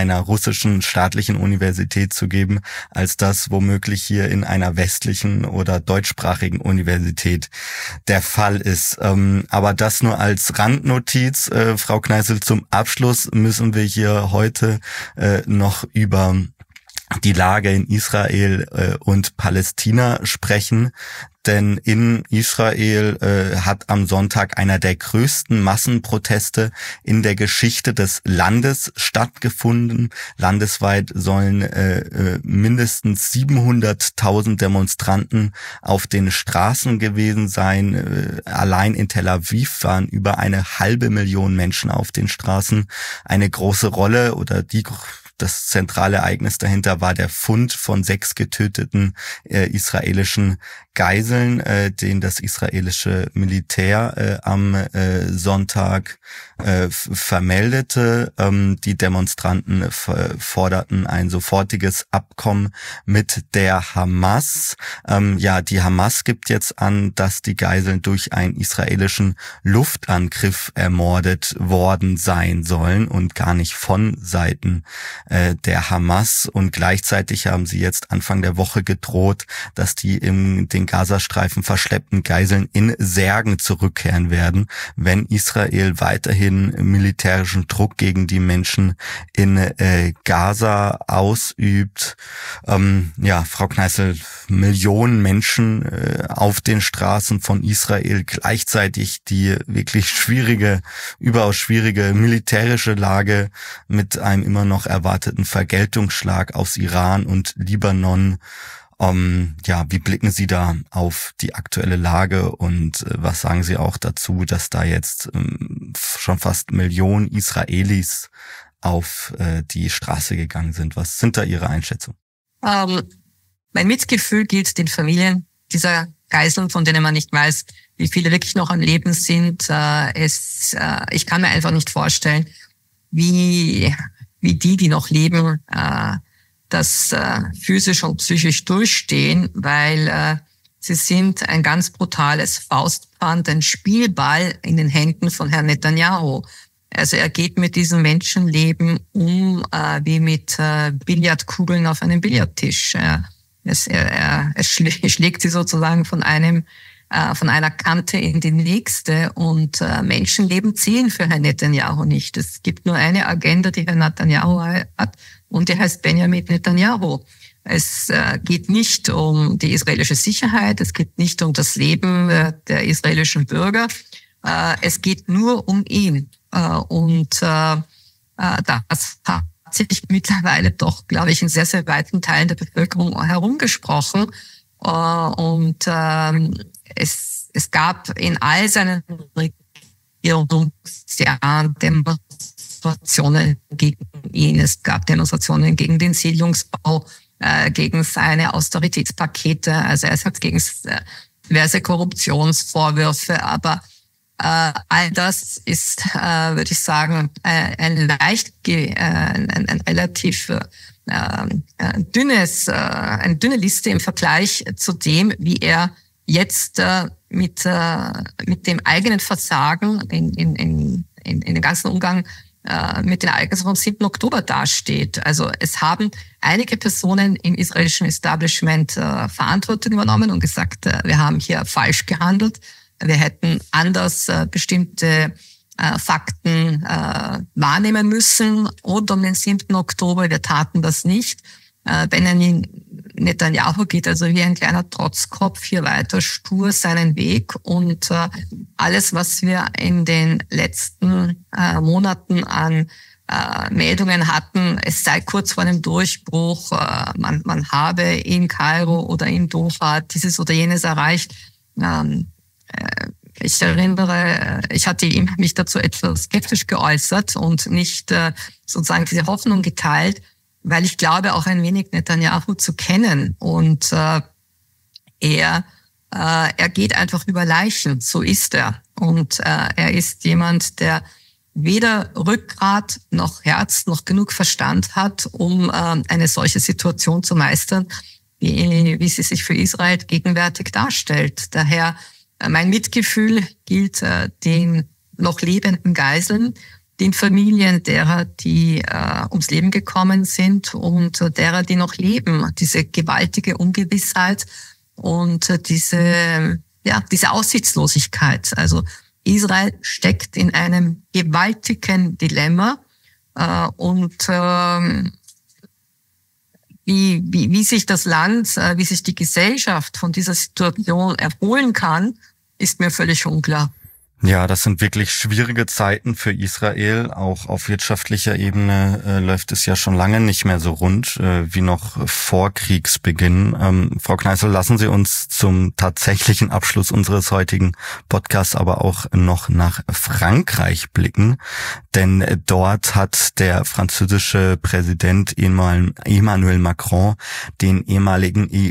russischen staatlichen Universität zu geben, als das womöglich hier in einer westlichen oder deutschsprachigen Universität der Fall ist. Ähm, aber das nur als Randnotiz. Äh, Frau Kneißl, zum Abschluss müssen wir hier heute äh, noch über die Lage in Israel äh, und Palästina sprechen. Denn in Israel äh, hat am Sonntag einer der größten Massenproteste in der Geschichte des Landes stattgefunden. Landesweit sollen äh, äh, mindestens siebenhunderttausend Demonstranten auf den Straßen gewesen sein. Äh, allein in Tel Aviv waren über eine halbe Million Menschen auf den Straßen. Eine große Rolle oder die Das zentrale Ereignis dahinter war der Fund von sechs getöteten äh, israelischen Geiseln, äh, den das israelische Militär äh, am äh, Sonntag äh, f- vermeldete. Ähm, die Demonstranten f- forderten ein sofortiges Abkommen mit der Hamas. Ähm, ja, die Hamas gibt jetzt an, dass die Geiseln durch einen israelischen Luftangriff ermordet worden sein sollen und gar nicht von Seiten der Hamas, und gleichzeitig haben sie jetzt Anfang der Woche gedroht, dass die in den Gazastreifen verschleppten Geiseln in Särgen zurückkehren werden, wenn Israel weiterhin militärischen Druck gegen die Menschen in äh, Gaza ausübt. Ähm, ja, Frau Kneißl, Millionen Menschen äh, auf den Straßen von Israel, gleichzeitig die wirklich schwierige, überaus schwierige militärische Lage mit einem immer noch erwarteten Vergeltungsschlag aus Iran und Libanon. Um, ja, wie blicken Sie da auf die aktuelle Lage und äh, was sagen Sie auch dazu, dass da jetzt ähm, schon fast Millionen Israelis auf äh, die Straße gegangen sind? Was sind da Ihre Einschätzungen? Ähm, mein Mitgefühl gilt den Familien dieser Geiseln, von denen man nicht weiß, wie viele wirklich noch am Leben sind. Äh, es, äh, ich kann mir einfach nicht vorstellen, wie wie die, die noch leben, äh, das äh, physisch und psychisch durchstehen, weil äh, sie sind ein ganz brutales Faustpfand, ein Spielball in den Händen von Herrn Netanyahu. Also er geht mit diesem Menschenleben um äh, wie mit äh, Billardkugeln auf einem Billardtisch. Äh, es, er, er, er schlägt sie sozusagen von einem von einer Kante in die nächste, und äh, Menschenleben zählen für Herrn Netanyahu nicht. Es gibt nur eine Agenda, die Herr Netanyahu hat, und die heißt Benjamin Netanyahu. Es äh, geht nicht um die israelische Sicherheit, es geht nicht um das Leben äh, der israelischen Bürger, äh, es geht nur um ihn. Äh, und äh, äh, das hat sich mittlerweile doch, glaube ich, in sehr, sehr weiten Teilen der Bevölkerung herumgesprochen. Äh, und ähm, Es, es gab in all seinen Regierungsjahren Demonstrationen gegen ihn. Es gab Demonstrationen gegen den Siedlungsbau, äh, gegen seine Austeritätspakete. Also er hat gegen diverse Korruptionsvorwürfe. Aber äh, all das ist, äh, würde ich sagen, äh, ein leicht, äh, ein, ein relativ äh, dünnes, äh, eine dünne Liste im Vergleich zu dem, wie er jetzt äh, mit äh, mit dem eigenen Versagen in in in in, in dem ganzen Umgang äh, mit den Ereignissen vom siebten Oktober dasteht. Also es haben einige Personen im israelischen Establishment äh, Verantwortung übernommen und gesagt, äh, wir haben hier falsch gehandelt, wir hätten anders äh, bestimmte äh, Fakten äh, wahrnehmen müssen, und um den siebten Oktober, wir taten das nicht. Äh, Benjamin Netanyahu geht also wie ein kleiner Trotzkopf hier weiter stur seinen Weg, und äh, alles, was wir in den letzten äh, Monaten an äh, Meldungen hatten, es sei kurz vor einem Durchbruch, äh, man, man habe in Kairo oder in Doha dieses oder jenes erreicht. Ähm, äh, ich erinnere, ich hatte mich dazu etwas skeptisch geäußert und nicht äh, sozusagen diese Hoffnung geteilt, weil ich glaube, auch ein wenig Netanyahu zu kennen, und äh, er äh, er geht einfach über Leichen, so ist er, und äh, er ist jemand, der weder Rückgrat noch Herz noch genug Verstand hat, um äh, eine solche Situation zu meistern, wie, wie sie sich für Israel gegenwärtig darstellt. Daher äh, mein Mitgefühl gilt äh, den noch lebenden Geiseln. den Familien derer, die äh, ums Leben gekommen sind und äh, derer, die noch leben. Diese gewaltige Ungewissheit und äh, diese, ja, diese Aussichtslosigkeit. Also Israel steckt in einem gewaltigen Dilemma äh, und äh, wie, wie, wie sich das Land, äh, wie sich die Gesellschaft von dieser Situation erholen kann, ist mir völlig unklar. Ja, das sind wirklich schwierige Zeiten für Israel. Auch auf wirtschaftlicher Ebene äh, läuft es ja schon lange nicht mehr so rund äh, wie noch vor Kriegsbeginn. Ähm, Frau Kneißl, lassen Sie uns zum tatsächlichen Abschluss unseres heutigen Podcasts aber auch noch nach Frankreich blicken. Denn dort hat der französische Präsident Emmanuel Macron den ehemaligen E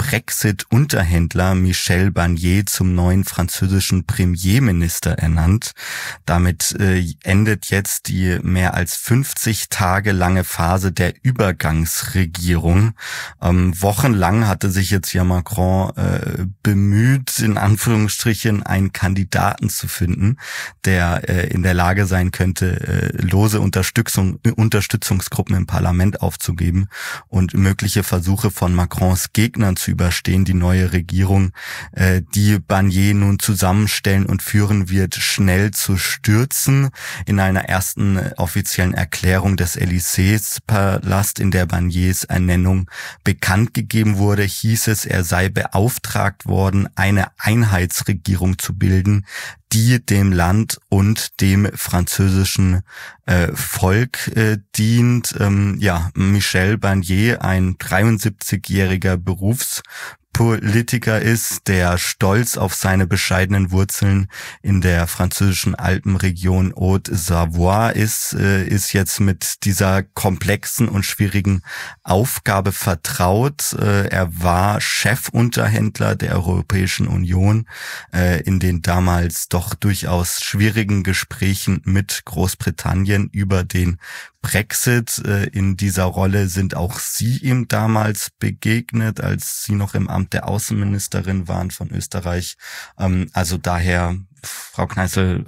U-Brexit-Unterhändler Michel Barnier zum neuen französischen Premierminister ernannt. Damit äh, endet jetzt die mehr als fünfzig Tage lange Phase der Übergangsregierung. Ähm, wochenlang hatte sich jetzt ja Macron äh, bemüht, in Anführungsstrichen einen Kandidaten zu finden, der äh, in der Lage sein könnte, äh, lose Unterstützung, Unterstützungsgruppen im Parlament aufzugeben und mögliche Versuche von Macrons Gegnern zu überstehen. Die neue Regierung, äh, die Barnier nun zusammenstellen und führen wird, schnell zu stürzen. In einer ersten offiziellen Erklärung des Élysées-Palast, in der Barniers Ernennung bekannt gegeben wurde, hieß es, er sei beauftragt worden, eine Einheitsregierung zu bilden, die dem Land und dem französischen äh, Volk äh, dient. Ähm, ja, Michel Barnier, ein dreiundsiebzigjähriger Berufs Politiker ist, der stolz auf seine bescheidenen Wurzeln in der französischen Alpenregion Haute-Savoie ist, ist jetzt mit dieser komplexen und schwierigen Aufgabe vertraut. Er war Chefunterhändler der Europäischen Union in den damals doch durchaus schwierigen Gesprächen mit Großbritannien über den Brexit. In dieser Rolle sind auch Sie ihm damals begegnet, als Sie noch im Amt der Außenministerin waren von Österreich. Also daher, Frau Kneißl,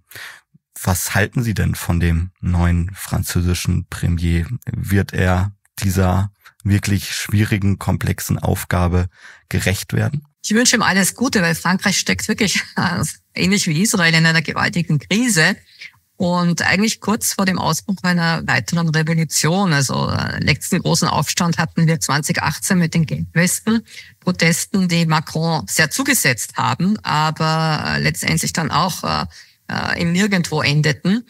was halten Sie denn von dem neuen französischen Premier? Wird er dieser wirklich schwierigen, komplexen Aufgabe gerecht werden? Ich wünsche ihm alles Gute, weil Frankreich steckt wirklich äh, ähnlich wie Israel in einer gewaltigen Krise. Und eigentlich kurz vor dem Ausbruch einer weiteren Revolution, also äh, letzten großen Aufstand hatten wir zwanzig achtzehn mit den Gelbwesten-Protesten, die Macron sehr zugesetzt haben, aber äh, letztendlich dann auch äh, äh, im Nirgendwo endeten.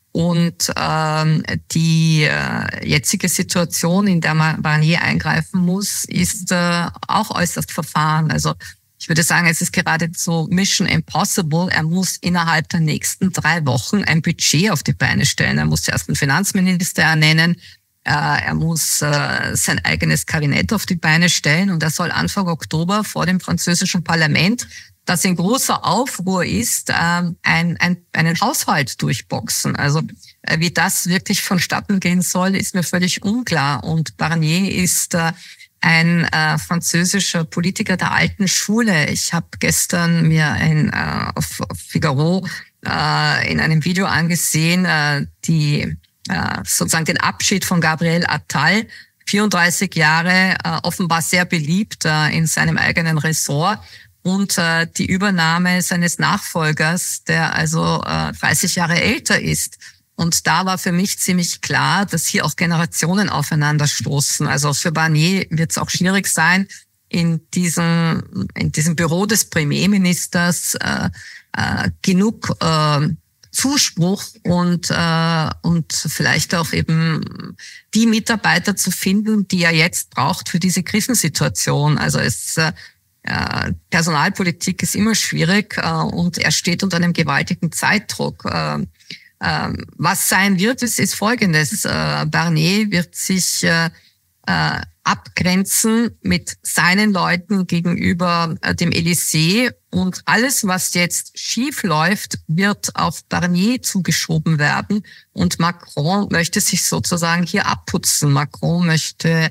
Und ähm, die äh, jetzige Situation, in der man Barnier eingreifen muss, ist äh, auch äußerst verfahren. Also ich würde sagen, es ist geradezu Mission Impossible. Er muss innerhalb der nächsten drei Wochen ein Budget auf die Beine stellen. Er muss zuerst einen Finanzminister ernennen. Äh, er muss äh, sein eigenes Kabinett auf die Beine stellen. Und er soll Anfang Oktober vor dem französischen Parlament, das in großer Aufruhr ist, äh, ein, ein, einen Haushalt durchboxen. Also äh, wie das wirklich vonstatten gehen soll, ist mir völlig unklar. Und Barnier ist äh, ein äh, französischer Politiker der alten Schule. Ich habe gestern mir ein, äh, auf, auf Figaro äh, in einem Video angesehen, äh, die äh, sozusagen den Abschied von Gabriel Attal, vierunddreißig Jahre, äh, offenbar sehr beliebt äh, in seinem eigenen Ressort, und äh, die Übernahme seines Nachfolgers, der also äh, dreißig Jahre älter ist. Und da war für mich ziemlich klar, dass hier auch Generationen aufeinanderstoßen. Also für Barnier wird es auch schwierig sein, in diesem, in diesem Büro des Premierministers äh, äh, genug äh, Zuspruch und äh, und vielleicht auch eben die Mitarbeiter zu finden, die er jetzt braucht für diese Krisensituation. Also es äh, Personalpolitik ist immer schwierig äh, und er steht unter einem gewaltigen Zeitdruck. Äh, äh, was sein wird, ist, ist Folgendes. Äh, Barnier wird sich äh, äh, abgrenzen mit seinen Leuten gegenüber äh, dem Élysée, und alles, was jetzt schief läuft, wird auf Barnier zugeschoben werden, und Macron möchte sich sozusagen hier abputzen. Macron möchte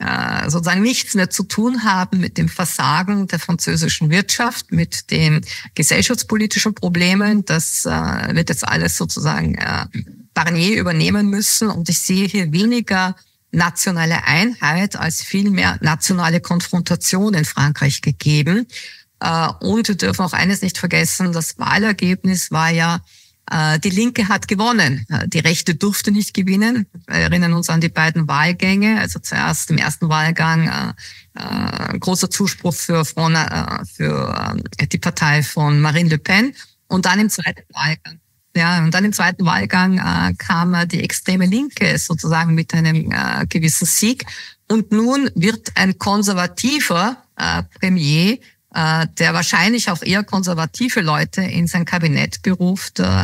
äh, sozusagen nichts mehr zu tun haben mit dem Versagen der französischen Wirtschaft, mit den gesellschaftspolitischen Problemen. Das äh, wird jetzt alles sozusagen äh, Barnier übernehmen müssen. Und ich sehe hier weniger nationale Einheit als vielmehr nationale Konfrontation in Frankreich gegeben. Äh, und wir dürfen auch eines nicht vergessen, das Wahlergebnis war ja, die Linke hat gewonnen. Die Rechte durfte nicht gewinnen. Wir erinnern uns an die beiden Wahlgänge. Also zuerst im ersten Wahlgang äh, äh, großer Zuspruch für, Front, äh, für äh, die Partei von Marine Le Pen. Und dann im zweiten Wahlgang, ja, und dann im zweiten Wahlgang äh, kam äh, die extreme Linke sozusagen mit einem äh, gewissen Sieg. Und nun wird ein konservativer äh, Premier, der wahrscheinlich auch eher konservative Leute in sein Kabinett beruft, äh,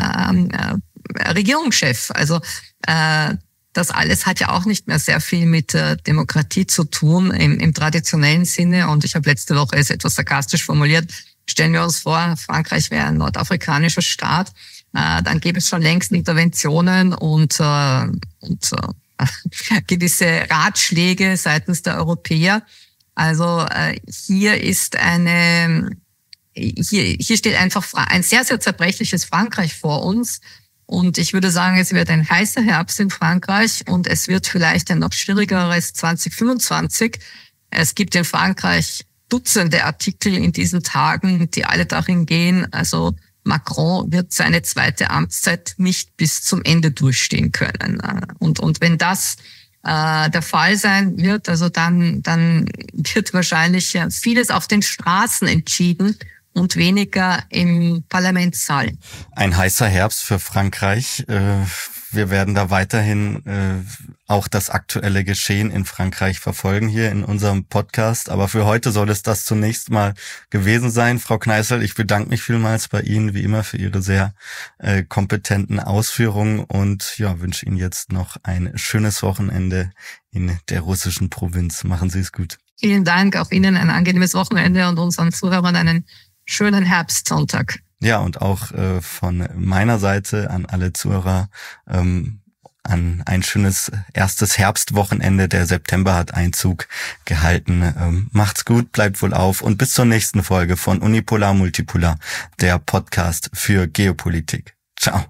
äh, Regierungschef. Also äh, das alles hat ja auch nicht mehr sehr viel mit äh, Demokratie zu tun im, im traditionellen Sinne. Und ich habe letzte Woche es etwas sarkastisch formuliert. Stellen wir uns vor, Frankreich wäre ein nordafrikanischer Staat, äh, dann gäbe es schon längst Interventionen und, äh, und äh, gewisse Ratschläge seitens der Europäer. Also äh, hier ist eine, hier, hier steht einfach ein sehr, sehr zerbrechliches Frankreich vor uns. Und ich würde sagen, es wird ein heißer Herbst in Frankreich und es wird vielleicht ein noch schwierigeres zwanzig fünfundzwanzig. Es gibt in Frankreich Dutzende Artikel in diesen Tagen, die alle darin gehen, also Macron wird seine zweite Amtszeit nicht bis zum Ende durchstehen können. Und, und wenn das der Fall sein wird, also dann, dann wird wahrscheinlich vieles auf den Straßen entschieden und weniger im Parlamentssaal. Ein heißer Herbst für Frankreich. Wir werden da weiterhin auch das aktuelle Geschehen in Frankreich verfolgen hier in unserem Podcast. Aber für heute soll es das zunächst mal gewesen sein. Frau Kneißl, ich bedanke mich vielmals bei Ihnen, wie immer, für Ihre sehr äh, kompetenten Ausführungen und ja, wünsche Ihnen jetzt noch ein schönes Wochenende in der russischen Provinz. Machen Sie es gut. Vielen Dank, auch Ihnen ein angenehmes Wochenende und unseren Zuhörern einen schönen Herbstsonntag. Ja, und auch äh, von meiner Seite an alle Zuhörer ähm, an ein schönes erstes Herbstwochenende. Der September hat Einzug gehalten. Ähm, macht's gut, bleibt wohl auf und bis zur nächsten Folge von Unipolar Multipolar, der Podcast für Geopolitik. Ciao.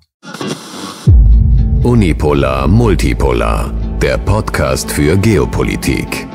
Unipolar Multipolar, der Podcast für Geopolitik.